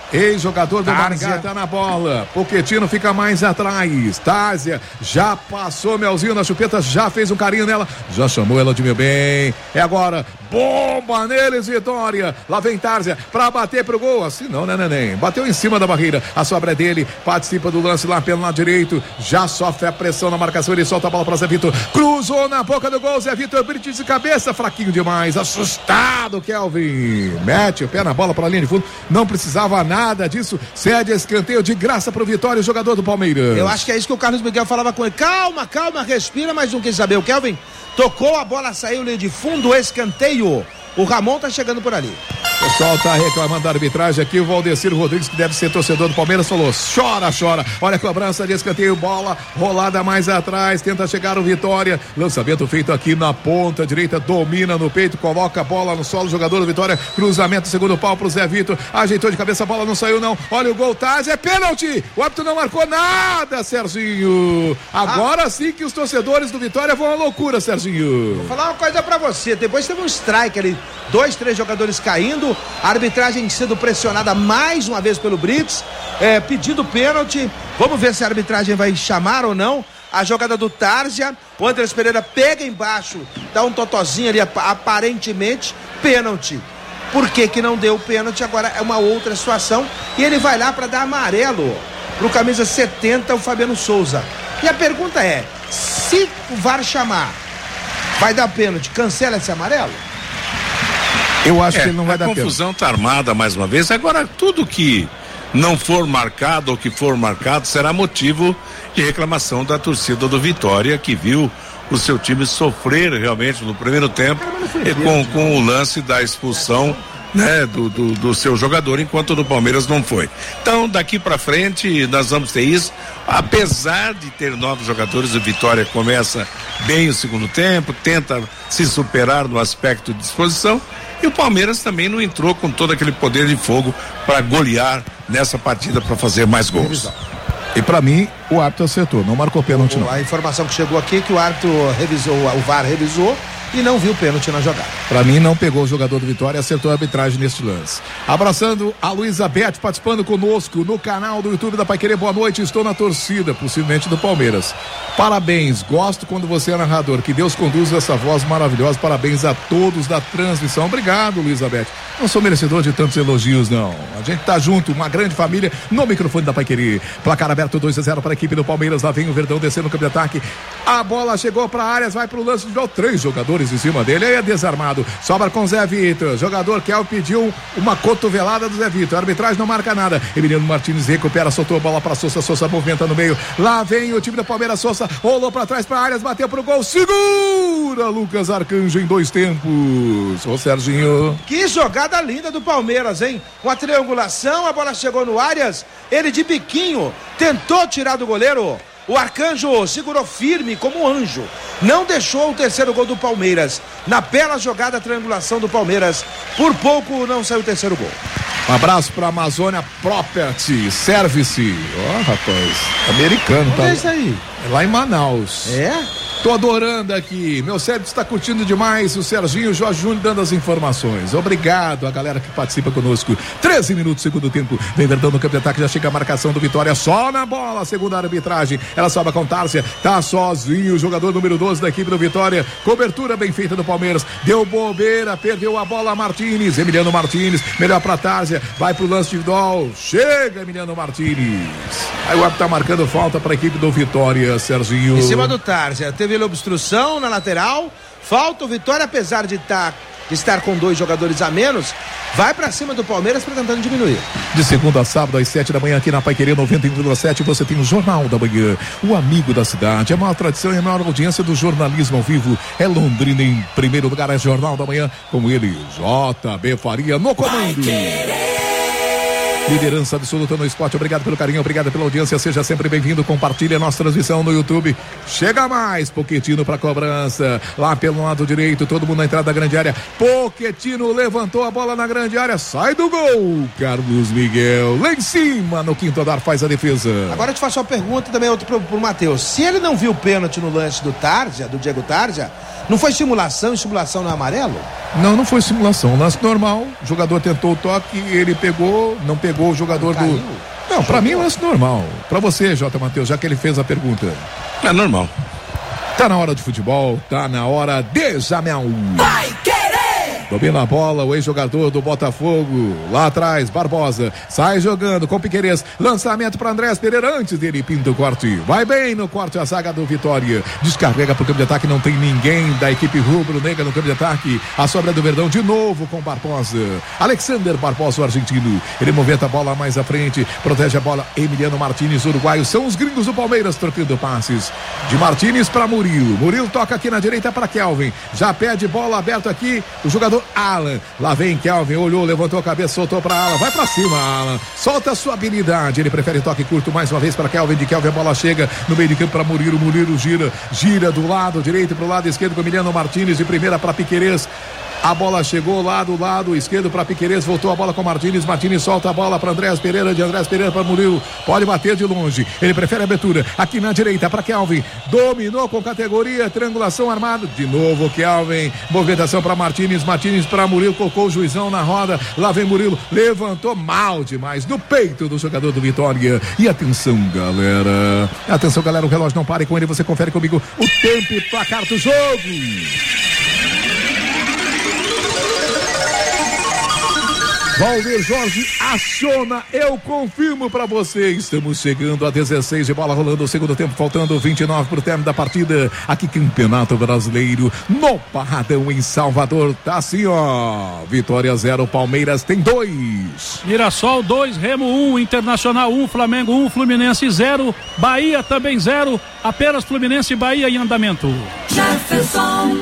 Ex-jogador do Maringá tá na bola. Pochettino fica mais atrás. Tárzia já passou Melzinho na chupeta, já fez um carinho nela, já chamou ela de meu bem. É agora, bomba neles, Vitória. Lá vem Tárzia pra bater pro gol. Assim não, né, neném? Bateu em cima da barreira. A sobra é dele, participa do lance lá pelo lado direito. Já sofre a pressão na marcação. Ele solta a bola pra Zé Vitor. Cruzou na boca do gol. Zé Vitor Brite de cabeça, fraquinho demais. Assustado, Kelvin. Mete o pé na bola pra linha de fundo. Não precisava nada disso. Cede escanteio de graça pro Vitória, jogador do Palmeiras. Eu acho que é isso que o Carlos Miguel falava com ele. Calma, calma, respira, mas não quis saber. O Kelvin tocou, a bola saiu linha de fundo, escanteio. O Ramon tá chegando por ali. O pessoal tá reclamando da arbitragem aqui. O Valdeciro Rodrigues, que deve ser torcedor do Palmeiras, falou: chora, chora. Olha a cobrança de escanteio, bola rolada mais atrás, tenta chegar o Vitória. Lançamento feito aqui na ponta direita, domina no peito, coloca a bola no solo, jogador do Vitória. Cruzamento, segundo pau pro Zé Vitor. Ajeitou de cabeça, a bola não saiu, não. Olha o gol, Taz, é pênalti. O árbitro não marcou nada, Serginho. Agora ah. sim que os torcedores do Vitória vão à loucura, Serginho. Vou falar uma coisa pra você. Depois teve um strike ali. Dois, três jogadores caindo, a arbitragem sendo pressionada mais uma vez pelo Brits, é, pedindo pênalti. Vamos ver se a arbitragem vai chamar ou não. A jogada do Tárzia, o Andrés Pereira pega embaixo, dá um totozinho ali, aparentemente pênalti. Por que que não deu o pênalti? Agora é uma outra situação e ele vai lá para dar amarelo pro camisa setenta, o Fabiano Souza. E a pergunta é, se o V A R chamar, vai dar pênalti, cancela esse amarelo? Eu acho é, que ele não vai a dar pênalti. A confusão tá armada mais uma vez. Agora, tudo que não for marcado ou que for marcado será motivo de reclamação da torcida do Vitória, que viu o seu time sofrer realmente no primeiro tempo e com, com o lance da expulsão, né, do, do, do seu jogador, enquanto do Palmeiras não foi. Então, daqui para frente, nós vamos ter isso. Apesar de ter novos jogadores, o Vitória começa bem o segundo tempo, tenta se superar no aspecto de disposição, e o Palmeiras também não entrou com todo aquele poder de fogo para golear nessa partida, para fazer mais gols. E para mim, o árbitro acertou, não marcou pênalti não. A informação que chegou aqui é que o árbitro revisou, o V A R revisou e não viu pênalti na jogada. Para mim, não pegou o jogador do Vitória e acertou a arbitragem neste lance. Abraçando a Luísa Beth, participando conosco no canal do YouTube da Paiquerê. Boa noite, estou na torcida, possivelmente do Palmeiras. Parabéns, gosto quando você é narrador. Que Deus conduza essa voz maravilhosa. Parabéns a todos da transmissão. Obrigado, Luísa Beth. Não sou merecedor de tantos elogios, não. A gente tá junto, uma grande família, no microfone da Paiquerê. Placar aberto dois a zero para a equipe do Palmeiras. Lá vem o Verdão descendo no campo de ataque. A bola chegou para Arias, vai pro lance de gol. Três jogadores em cima dele, aí é desarmado, sobra com Zé Vitor, jogador Kel pediu uma cotovelada do Zé Vitor, a arbitragem não marca nada, Emiliano Martins recupera, soltou a bola para Sousa, Sousa movimenta no meio, lá vem o time da Palmeiras, Sousa rolou para trás para Arias, bateu pro gol, segura Lucas Arcanjo em dois tempos. Ô Serginho, que jogada linda do Palmeiras, hein? Com a triangulação, a bola chegou no Arias, ele de biquinho tentou tirar do goleiro. O Arcanjo segurou firme como um anjo. Não deixou o terceiro gol do Palmeiras. Na bela jogada, triangulação do Palmeiras. Por pouco não saiu o terceiro gol. Um abraço para Amazônia Property Service. Ó, oh, rapaz, americano. Onde tá? é isso aí? É lá em Manaus. É? Tô adorando aqui. Meu cérebro está curtindo demais. O Serginho, o Jorge Júnior dando as informações. Obrigado a galera que participa conosco. treze minutos, segundo tempo. Vem Verdão no campo de ataque. Já chega a marcação do Vitória. Só na bola. Segunda arbitragem. Ela sobe com Tárcia. Tá sozinho. O jogador número doze da equipe do Vitória. Cobertura bem feita do Palmeiras. Deu bobeira. Perdeu a bola. Martins. Emiliano Martins. Melhor pra Tárcia. Vai pro lance de Vidal. Chega Emiliano Martins. Aí o árbitro tá marcando falta pra equipe do Vitória, Serginho. Em cima do Tárcia. Teve obstrução na lateral, falta o Vitória, apesar de, tá, de estar com dois jogadores a menos, vai pra cima do Palmeiras para tentando diminuir. De segunda a sábado às sete da manhã aqui na Paiquerê noventa e um vírgula sete você tem o Jornal da Manhã, o amigo da cidade, a maior tradição e a maior audiência do jornalismo ao vivo é Londrina em primeiro lugar, é Jornal da Manhã, com ele, J B Faria no comando. Liderança absoluta no esporte, obrigado pelo carinho, obrigado pela audiência, seja sempre bem-vindo, compartilhe a nossa transmissão no YouTube, chega mais, Pochettino pra cobrança, lá pelo lado direito, todo mundo na entrada da grande área, Pochettino levantou a bola na grande área, sai do gol, Carlos Miguel, lá em cima, no quinto andar, faz a defesa. Agora eu te faço uma pergunta também outra pro, pro Matheus, se ele não viu o pênalti no lance do Tárzia, do Diego Tárzia, não foi simulação e simulação no amarelo? Não, não foi simulação, lance normal, o jogador tentou o toque, ele pegou, não pegou chegou o jogador do... Não, pra mim é um lance normal. Pra você, J. Matheus, já que ele fez a pergunta. É normal. Tá na hora de futebol, tá na hora de Jamel. Vai querer! Domina a bola, o ex-jogador do Botafogo, lá atrás, Barbosa, sai jogando com Piquerez, lançamento para Andrés Pereira, antes dele pinta o corte, vai bem no corte a zaga do Vitória, descarrega pro campo de ataque, não tem ninguém da equipe rubro-negra no campo de ataque, a sobra do Verdão de novo com Barbosa, Alexander Barbosa, o argentino, ele movimenta a bola mais à frente, protege a bola, Emiliano Martínez, uruguaio, são os gringos do Palmeiras trocando passes, de Martínez para Murilo, Murilo toca aqui na direita para Kelvin, já pede bola aberta aqui, o jogador Alan, lá vem Kelvin, olhou, levantou a cabeça, soltou para Alan, vai para cima Alan, solta a sua habilidade, ele prefere toque curto mais uma vez para Kelvin, de Kelvin a bola chega no meio de campo para Murilo, Murilo gira, gira do lado direito para o lado esquerdo com Emiliano Martínez, de primeira para Piquerez, a bola chegou lá do lado esquerdo para Piquerez, voltou a bola com Martínez, Martínez solta a bola para Andrés Pereira, de Andrés Pereira para Murilo, pode bater de longe, ele prefere a abertura, aqui na direita para Kelvin, dominou com categoria, triangulação armada, de novo Kelvin, movimentação para Martínez, Martínez para Murilo, colocou o juizão na roda, lá vem Murilo, levantou mal demais no peito do jogador do Vitória, e atenção galera, atenção galera, o relógio não para e com ele você confere comigo o tempo e placar do jogo. Valdir Jorge aciona, eu confirmo pra você, estamos chegando a dezesseis de bola rolando o segundo tempo, faltando vinte e nove pro término da partida, aqui Campeonato Brasileiro, no Barradão em Salvador, tá assim ó, Vitória zero, Palmeiras tem dois. Mirassol dois, Remo um, Internacional um, Flamengo um, Fluminense zero, Bahia também zero, apenas Fluminense e Bahia em andamento. Jefferson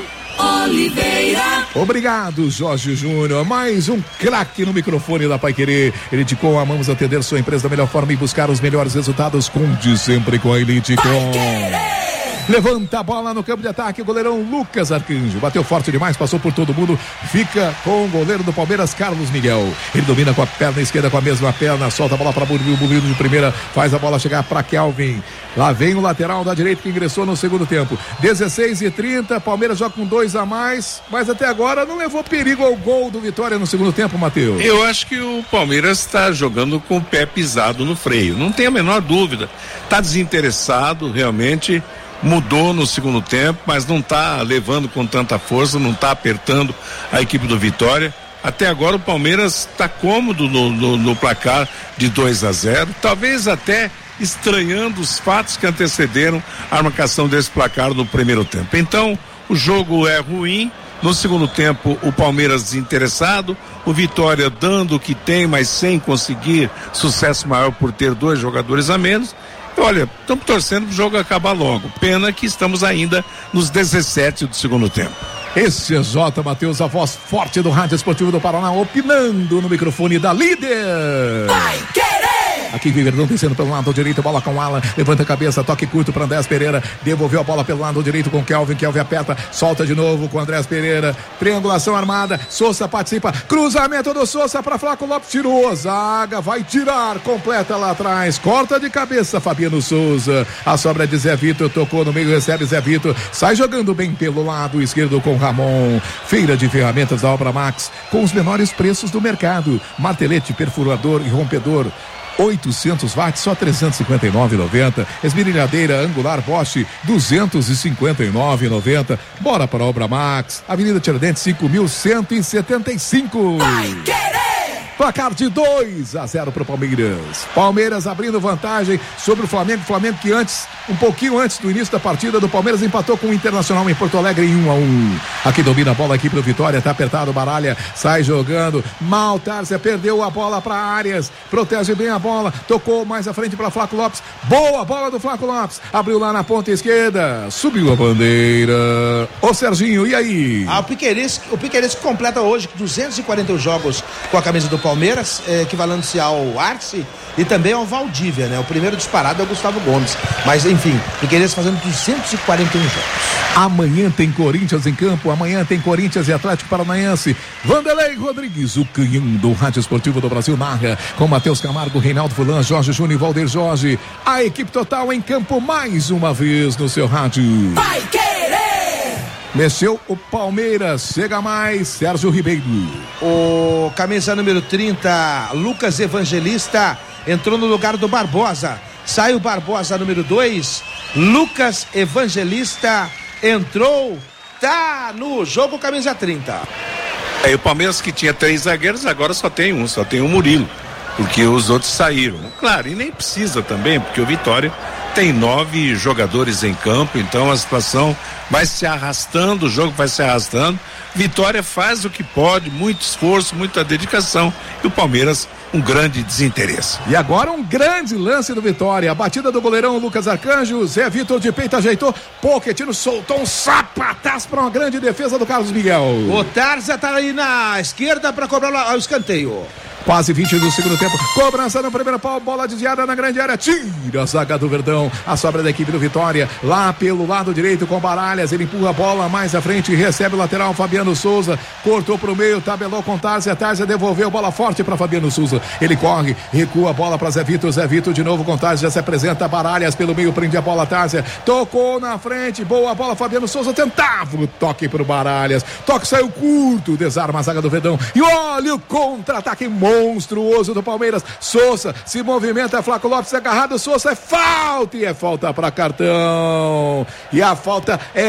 Oliveira. Obrigado, Jorge Júnior. Mais um craque no microfone da Paiquerê. Ele indicou, amamos atender sua empresa da melhor forma e buscar os melhores resultados. Conte sempre com a Elite Com. Levanta a bola no campo de ataque, o goleirão Lucas Arcanjo, bateu forte demais, passou por todo mundo, fica com o goleiro do Palmeiras, Carlos Miguel, ele domina com a perna esquerda, com a mesma perna, solta a bola para Murilo, Murilo de primeira, faz a bola chegar para Kelvin, lá vem o lateral da direita que ingressou no segundo tempo, dezesseis e trinta, Palmeiras joga com dois a mais, mas até agora não levou perigo ao gol do Vitória no segundo tempo, Matheus. Eu acho que o Palmeiras está jogando com o pé pisado no freio, não tem a menor dúvida, está desinteressado realmente, mudou no segundo tempo, mas não está levando com tanta força, não está apertando a equipe do Vitória. Até agora o Palmeiras está cômodo no, no, no placar de dois a zero, talvez até estranhando os fatos que antecederam a marcação desse placar no primeiro tempo. Então, o jogo é ruim. No segundo tempo, o Palmeiras desinteressado, o Vitória dando o que tem, mas sem conseguir sucesso maior por ter dois jogadores a menos. Olha, estamos torcendo para o jogo acabar logo. Pena que estamos ainda nos dezessete do segundo tempo. Esse é J. Matheus, a voz forte do Rádio Esportivo do Paraná, opinando no microfone da líder. Vai querer! Aqui Verdão descendo pelo lado direito, bola com Alan, levanta a cabeça, toque curto para Andrés Pereira, devolveu a bola pelo lado direito com Kelvin, Kelvin aperta, solta de novo com Andrés Pereira, triangulação armada, Souza participa, cruzamento do Souza para Flaco Lopes, tirou, zaga, vai tirar, completa lá atrás, corta de cabeça Fabiano Souza, a sobra de Zé Vitor, tocou no meio, recebe Zé Vitor, sai jogando bem pelo lado esquerdo com Ramon, feira de ferramentas da Obra Max, com os menores preços do mercado, martelete, perfurador e rompedor, oitocentos watts, só trezentos e cinquenta e nove reais e noventa centavos. Esmerilhadeira angular Bosch, duzentos e cinquenta e nove reais e noventa centavos. Bora para a Obra Max, Avenida Tiradentes, cinco mil cento e setenta e cinco. Vai querer! Placar de dois a zero para o Palmeiras. Palmeiras abrindo vantagem sobre o Flamengo. Flamengo que antes, um pouquinho antes do início da partida do Palmeiras, empatou com o Internacional em Porto Alegre em um a um. Aqui domina a bola aqui para o Vitória, tá apertado, Baralha sai jogando. Mal, Tárcia perdeu a bola para Arias, protege bem a bola, tocou mais à frente para Flaco Lopes. Boa bola do Flaco Lopes, abriu lá na ponta esquerda, subiu a bandeira. Ô Serginho, e aí? Ah, o Piquerez, o Piquerez completa hoje duzentos e quarenta e um jogos com a camisa do Palmeiras, é, equivalente ao Arce e também ao Valdívia, né? O primeiro disparado é o Gustavo Gomes, mas enfim, Piquerez fazendo duzentos e quarenta e um jogos. Amanhã tem Corinthians em campo, amanhã tem Corinthians e Atlético Paranaense. Vanderlei Rodrigues, o canhão do Rádio Esportivo do Brasil, narra com Matheus Camargo, Reinaldo Fulan, Jorge Júnior e Valdir Jorge. A equipe total em campo mais uma vez no seu rádio. Vai querer! Mexeu o Palmeiras, chega mais, Sérgio Ribeiro. O camisa número trinta, Lucas Evangelista, entrou no lugar do Barbosa. Saiu Barbosa, número dois, Lucas Evangelista entrou, tá no jogo, camisa trinta. Aí o Palmeiras, que tinha três zagueiros, agora só tem um, só tem o Murilo, porque os outros saíram. Claro, e nem precisa também, porque o Vitória tem nove jogadores em campo, então a situação vai se arrastando, o jogo vai se arrastando. Vitória faz o que pode, muito esforço, muita dedicação, e o Palmeiras um grande desinteresse. E agora um grande lance do Vitória, a batida do goleirão Lucas Arcanjo, Zé Vitor de peito ajeitou, Pochettino soltou um sapataço para uma grande defesa do Carlos Miguel. O Tarza tá aí na esquerda para cobrar o escanteio. Quase vinte do segundo tempo, cobrança no primeiro pau, bola desviada na grande área, tira a zaga do Verdão, a sobra da equipe do Vitória, lá pelo lado direito com Baralhas, ele empurra a bola mais à frente, recebe o lateral, Fabiano Souza, cortou pro meio, tabelou com Tárzia, Tárzia devolveu, bola forte para Fabiano Souza, ele corre, recua a bola para Zé Vitor, Zé Vitor de novo com Tárzia, se apresenta, Baralhas pelo meio, prende a bola, Tárzia, tocou na frente, boa bola, Fabiano Souza tentava o toque pro Baralhas, toque saiu curto, desarma a zaga do Verdão, e olha o contra-ataque monstruoso do Palmeiras, Souza se movimenta, Flaco Lopes é agarrado, Souza é falta, e é falta para cartão, e a falta é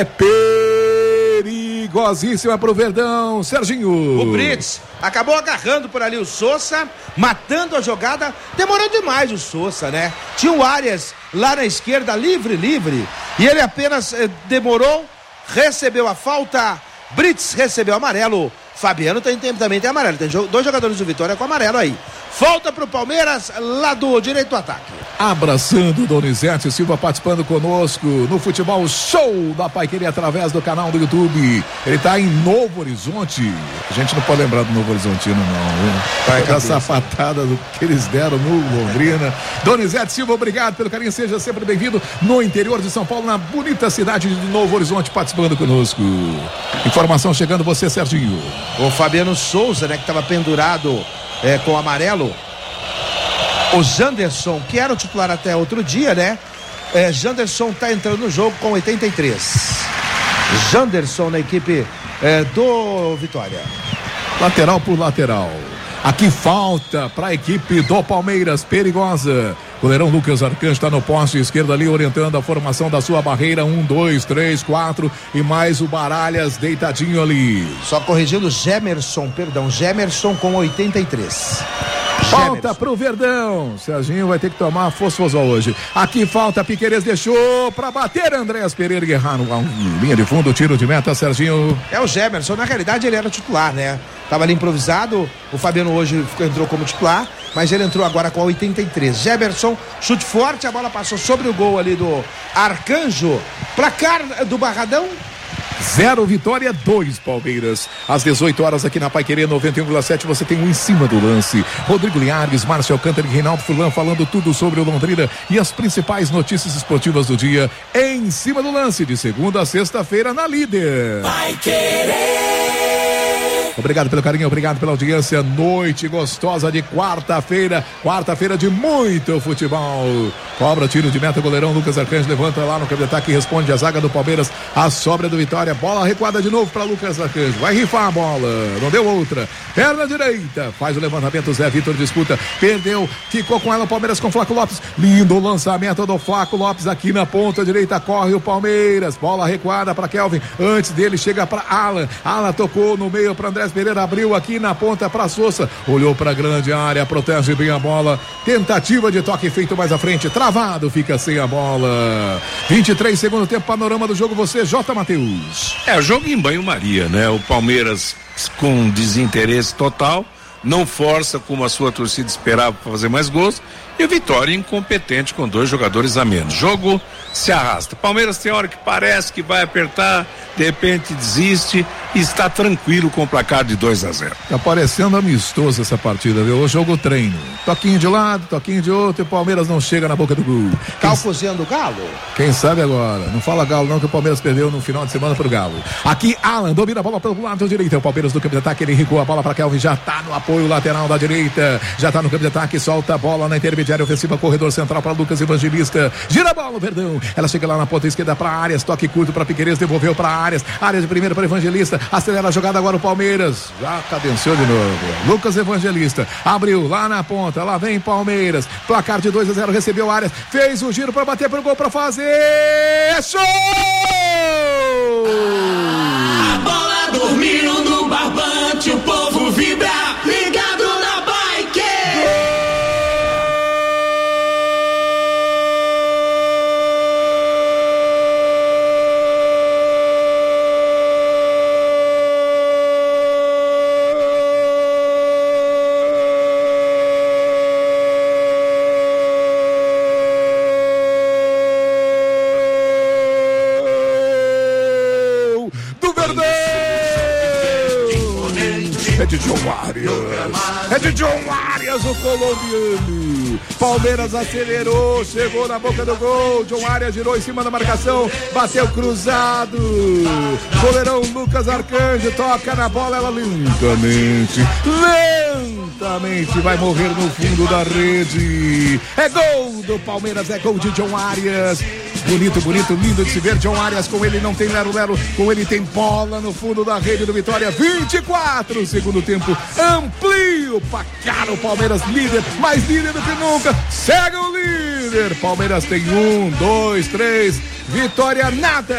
perigosíssima pro Verdão, Serginho. O Brits acabou agarrando por ali o Souza, matando a jogada, demorou demais o Souza, né? Tinha o Arias lá na esquerda, livre, livre, e ele apenas eh, demorou, recebeu a falta, Brits recebeu o amarelo, Fabiano tem, tem, também tem amarelo, tem dois jogadores do Vitória com amarelo aí. Falta pro Palmeiras, lado direito do ataque. Abraçando o Donizete Silva, participando conosco no Futebol Show da Paiqueria através do canal do YouTube. Ele tá em Novo Horizonte. A gente não pode lembrar do Novo Horizontino, não. Vai com a sapatada do que eles deram no Londrina. Donizete Silva, obrigado pelo carinho. Seja sempre bem-vindo no interior de São Paulo, na bonita cidade de Novo Horizonte, participando conosco. Informação chegando, você, Serginho. O Fabiano Souza, né, que estava pendurado é, com amarelo. O Janderson, que era o titular até outro dia, né? É, Janderson tá entrando no jogo com oitenta e três. Janderson na equipe é, do Vitória. Lateral por lateral. Aqui falta para a equipe do Palmeiras, perigosa. Goleirão Lucas Arcanjo está no poste esquerdo ali, orientando a formação da sua barreira. Um, dois, três, quatro. E mais o Baralhas deitadinho ali. Só corrigindo, Gemerson, perdão, Gemerson com oitenta e três. Falta pro Verdão. Serginho vai ter que tomar fosfosol hoje. Aqui falta, Piqueires deixou pra bater, Andréas Pereira e errar no linha de fundo, tiro de meta, Serginho. É o Gemerson, na realidade ele era titular, né? Tava ali improvisado, o Fabiano hoje entrou como titular, mas ele entrou agora com a oitenta e três. Gemerson, chute forte, a bola passou sobre o gol ali do Arcanjo. Placar do Barradão. Zero Vitória, dois Palmeiras. Às dezoito horas aqui na Paiquerê noventa e um vírgula sete, você tem um em cima do lance. Rodrigo Linhares, Márcio Alcântara e Reinaldo Furlan falando tudo sobre o Londrina e as principais notícias esportivas do dia em cima do lance, de segunda a sexta-feira na Líder. Paiquerê. Obrigado pelo carinho, obrigado pela audiência. Noite gostosa de quarta-feira, quarta-feira de muito futebol. Cobra, tiro de meta, goleirão Lucas Arcanjo levanta lá no campo de ataque e responde a zaga do Palmeiras, a sobra do Vitória, bola recuada de novo para Lucas Arcanjo, vai rifar a bola, não deu outra, perna direita, faz o levantamento, Zé Vitor disputa, perdeu, ficou com ela o Palmeiras com Flaco Lopes, lindo lançamento do Flaco Lopes aqui na ponta direita, corre o Palmeiras, bola recuada para Kelvin, antes dele chega para Alan, Alan tocou no meio para Andrés Pereira, abriu aqui na ponta para Souza, olhou para a grande área, protege bem a bola, tentativa de toque feito mais à frente, travado, fica sem a bola. vinte e três segundo tempo, panorama do jogo, você, J. Matheus. É, o jogo em banho-maria, né? O Palmeiras com desinteresse total, não força como a sua torcida esperava para fazer mais gols, e o Vitória incompetente com dois jogadores a menos. Jogo se arrasta. Palmeiras tem hora que parece que vai apertar, de repente desiste, e está tranquilo com o placar de dois a zero. Tá parecendo amistoso essa partida, viu? O jogo treino. Toquinho de lado, toquinho de outro, e o Palmeiras não chega na boca do gol. Tá o cozinhando o Galo? Quem sabe agora? Não fala Galo não, que o Palmeiras perdeu no final de semana pro Galo. Aqui Alan domina a bola pelo lado direito. É o Palmeiras no campo de ataque, ele recuou a bola para Kelvin, já tá no apoio lateral da direita, já tá no campo de ataque, solta a bola na intermediária ofensiva, corredor central para Lucas Evangelista, gira a bola, Verdão, ela chega lá na ponta esquerda para Arias, toque curto para Piquerez, devolveu para Arias, Arias de primeira para Evangelista, acelera a jogada agora o Palmeiras, já cadenciou de novo, Lucas Evangelista, abriu lá na ponta, lá vem Palmeiras, placar de dois a zero, recebeu Arias, fez o giro para bater pro gol, para fazer show! A bola dormiu no barbante, o povo vibra, ligado na bike. É de John Arias, é de John Arias, o colombiano. Palmeiras acelerou, chegou na boca do gol. John Arias girou em cima da marcação, bateu cruzado. Goleirão Lucas Arcanjo toca na bola, ela lentamente, lentamente vai morrer no fundo da rede. É gol do Palmeiras, é gol de John Arias. Bonito, bonito, lindo de se ver. John Arias, com ele não tem lero-lero, com ele tem bola no fundo da rede do Vitória. vinte e quatro, segundo tempo, amplia o placar, o Palmeiras líder, mais líder do que nunca, segue o líder. Palmeiras tem um, dois, três, Vitória nada.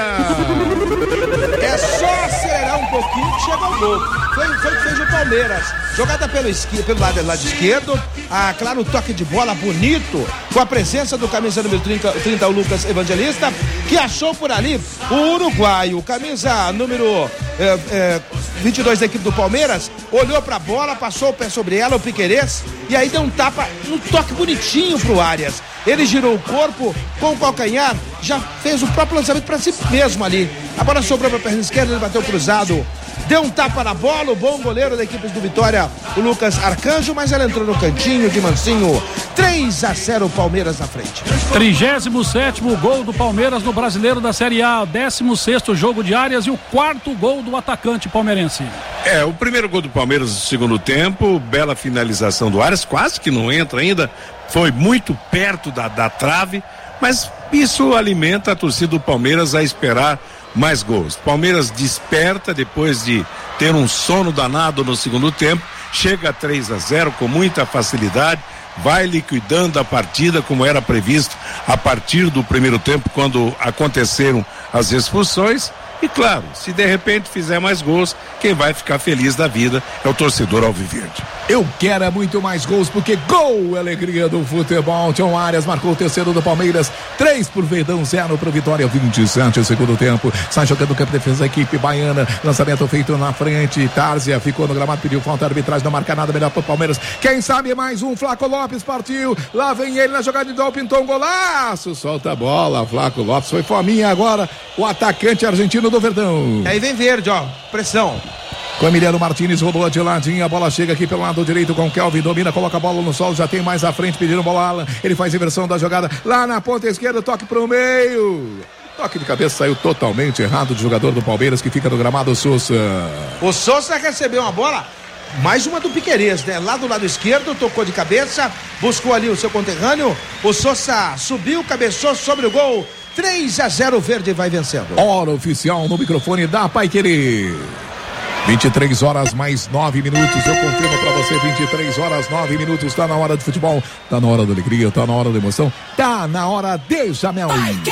É só acelerar um pouquinho que chega ao gol. Foi, foi o que fez o Palmeiras. Jogada pelo, esqui, pelo lado, lado esquerdo. Ah, claro, toque de bola bonito. Com a presença do camisa número trinta, trinta, o Lucas Evangelista, que achou por ali o uruguaio. Camisa número é, é, vinte e dois da equipe do Palmeiras. Olhou pra bola, passou o pé sobre ela, o Piquerez. E aí deu um tapa, um toque bonitinho pro Arias. Ele girou o corpo com o calcanhar, já fez o próprio lançamento para si mesmo ali. A bola sobrou para a perna esquerda, ele bateu cruzado. Deu um tapa na bola, o bom goleiro da equipe do Vitória, o Lucas Arcanjo, mas ela entrou no cantinho de mansinho. três a zero Palmeiras na frente. trigésimo sétimo gol do Palmeiras no Brasileiro da Série A, décimo sexto jogo de Arias e o quarto gol do atacante palmeirense. É, o primeiro gol do Palmeiras no segundo tempo, bela finalização do Arias, quase que não entra ainda, foi muito perto da, da trave, mas isso alimenta a torcida do Palmeiras a esperar mais gols. Palmeiras desperta depois de ter um sono danado no segundo tempo, chega a três a zero com muita facilidade, vai liquidando a partida como era previsto a partir do primeiro tempo, quando aconteceram as expulsões. E claro, se de repente fizer mais gols, quem vai ficar feliz da vida é o torcedor alviverde. Eu quero é muito mais gols, porque gol é alegria do futebol. John Arias marcou o terceiro do Palmeiras, três por Verdão, zero pro Vitória, vinte e sete segundo tempo. Sai jogando o campo de defesa da equipe baiana, lançamento feito na frente, Tárzia ficou no gramado, pediu falta, a arbitragem não marca nada, melhor pro Palmeiras. Quem sabe mais um, Flaco Lopes partiu, lá vem ele na jogada de dó, pintou um golaço, solta a bola, Flaco Lopes, foi fominha agora, o atacante argentino do Verdão. E aí vem verde, ó, pressão. Com Emiliano Martins, rodou de ladinho, a bola chega aqui pelo lado direito com Kelvin, domina, coloca a bola no solo, já tem mais à frente, pedindo bola Alan, ele faz inversão da jogada, lá na ponta esquerda, toque pro meio. Toque de cabeça saiu totalmente errado do jogador do Palmeiras, que fica no gramado, Sousa. O Sousa recebeu uma bola, mais uma do Piquerez, né? Lá do lado esquerdo, tocou de cabeça, buscou ali o seu conterrâneo, o Sousa subiu, cabeçou sobre o gol, três a zero, Verde vai vencendo. Hora oficial no microfone da Paiquerê. vinte e três horas mais nove minutos, eu confirmo pra você, vinte e três horas, nove minutos, tá na hora de futebol, tá na hora da alegria, tá na hora da emoção, tá na hora de Jamel.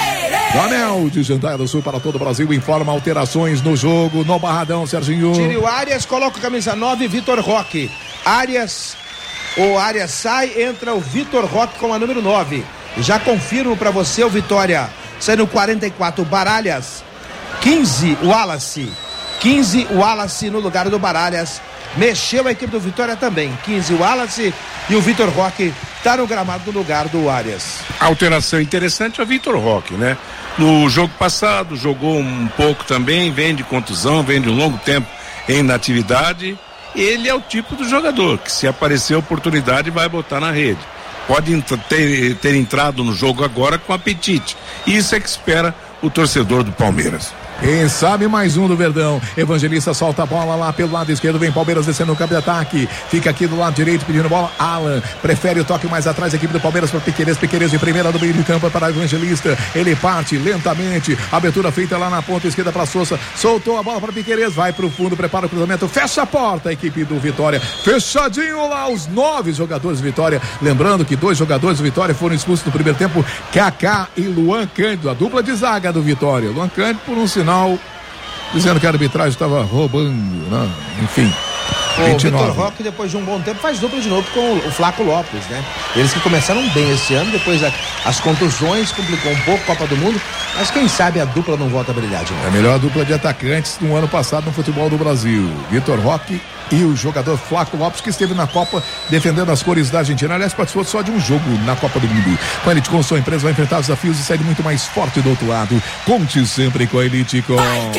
Jamel de Jandaia do Sul para todo o Brasil, informa alterações no jogo, no Barradão, Serginho. Tire o Arias, coloca a camisa nove, Vitor Roque. Arias, o Arias sai, entra o Vitor Roque com a número nove. Já confirmo pra você o Vitória, saindo quarenta e quatro, Baralhas, quinze, Wallace. quinze, Wallace no lugar do Baralhas. Mexeu a equipe do Vitória também. quinze, Wallace, e o Vitor Roque está no gramado no lugar do Arias. A alteração interessante é o Vitor Roque, né? no jogo passado, jogou um pouco também, vem de contusão, vem de um longo tempo em inatividade. Ele é o tipo do jogador que, se aparecer a oportunidade, vai botar na rede. Pode ter, ter entrado no jogo agora com apetite. Isso é que espera o torcedor do Palmeiras. Quem sabe mais um do Verdão. Evangelista solta a bola lá pelo lado esquerdo. Vem Palmeiras descendo no campo de ataque. Fica aqui do lado direito pedindo bola. Alan prefere o toque mais atrás. A equipe do Palmeiras para Piquerez. Piquerez de primeira do meio de campo para Evangelista. Ele parte lentamente. Abertura feita lá na ponta esquerda para Souza. Soltou a bola para Piquerez. Vai para o fundo. Prepara o cruzamento. Fecha a porta. A equipe do Vitória. Fechadinho lá os nove jogadores do Vitória. Lembrando que dois jogadores do Vitória foram expulsos no primeiro tempo. Kaká e Luan Cândido. A dupla de zaga do Vitória. Luan Cândido por um sinal dizendo que a arbitragem estava roubando, né? Enfim. O Vitor Roque, depois de um bom tempo, faz dupla de novo com o Flaco Lopes, né? Eles que começaram bem esse ano, depois a, as contusões complicou um pouco, Copa do Mundo, mas quem sabe a dupla não volta a brilhar de novo. É a melhor dupla de atacantes do ano passado no futebol do Brasil. Vitor Roque e o jogador Flaco Lopes, que esteve na Copa defendendo as cores da Argentina. Aliás, participou só de um jogo na Copa do Mundo. Com a Elite Com, sua empresa vai enfrentar os desafios e sair muito mais forte do outro lado. Conte sempre com a Elite Com.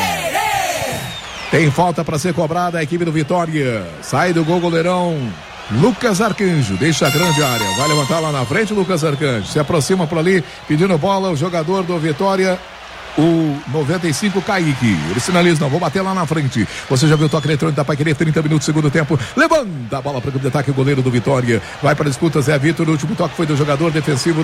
Tem falta para ser cobrada a equipe do Vitória. Sai do gol goleirão Lucas Arcanjo, deixa a grande área. Vai levantar lá na frente Lucas Arcanjo. Se aproxima por ali, pedindo bola o jogador do Vitória, o noventa e cinco, Kaique. Ele sinaliza, não, vou bater lá na frente. Você já viu o toque eletrônico da Paiquerê, trinta minutos, segundo tempo. Levanta a bola para o ataque, o goleiro do Vitória. Vai para a disputa, Zé Vitor. O último toque foi do jogador defensivo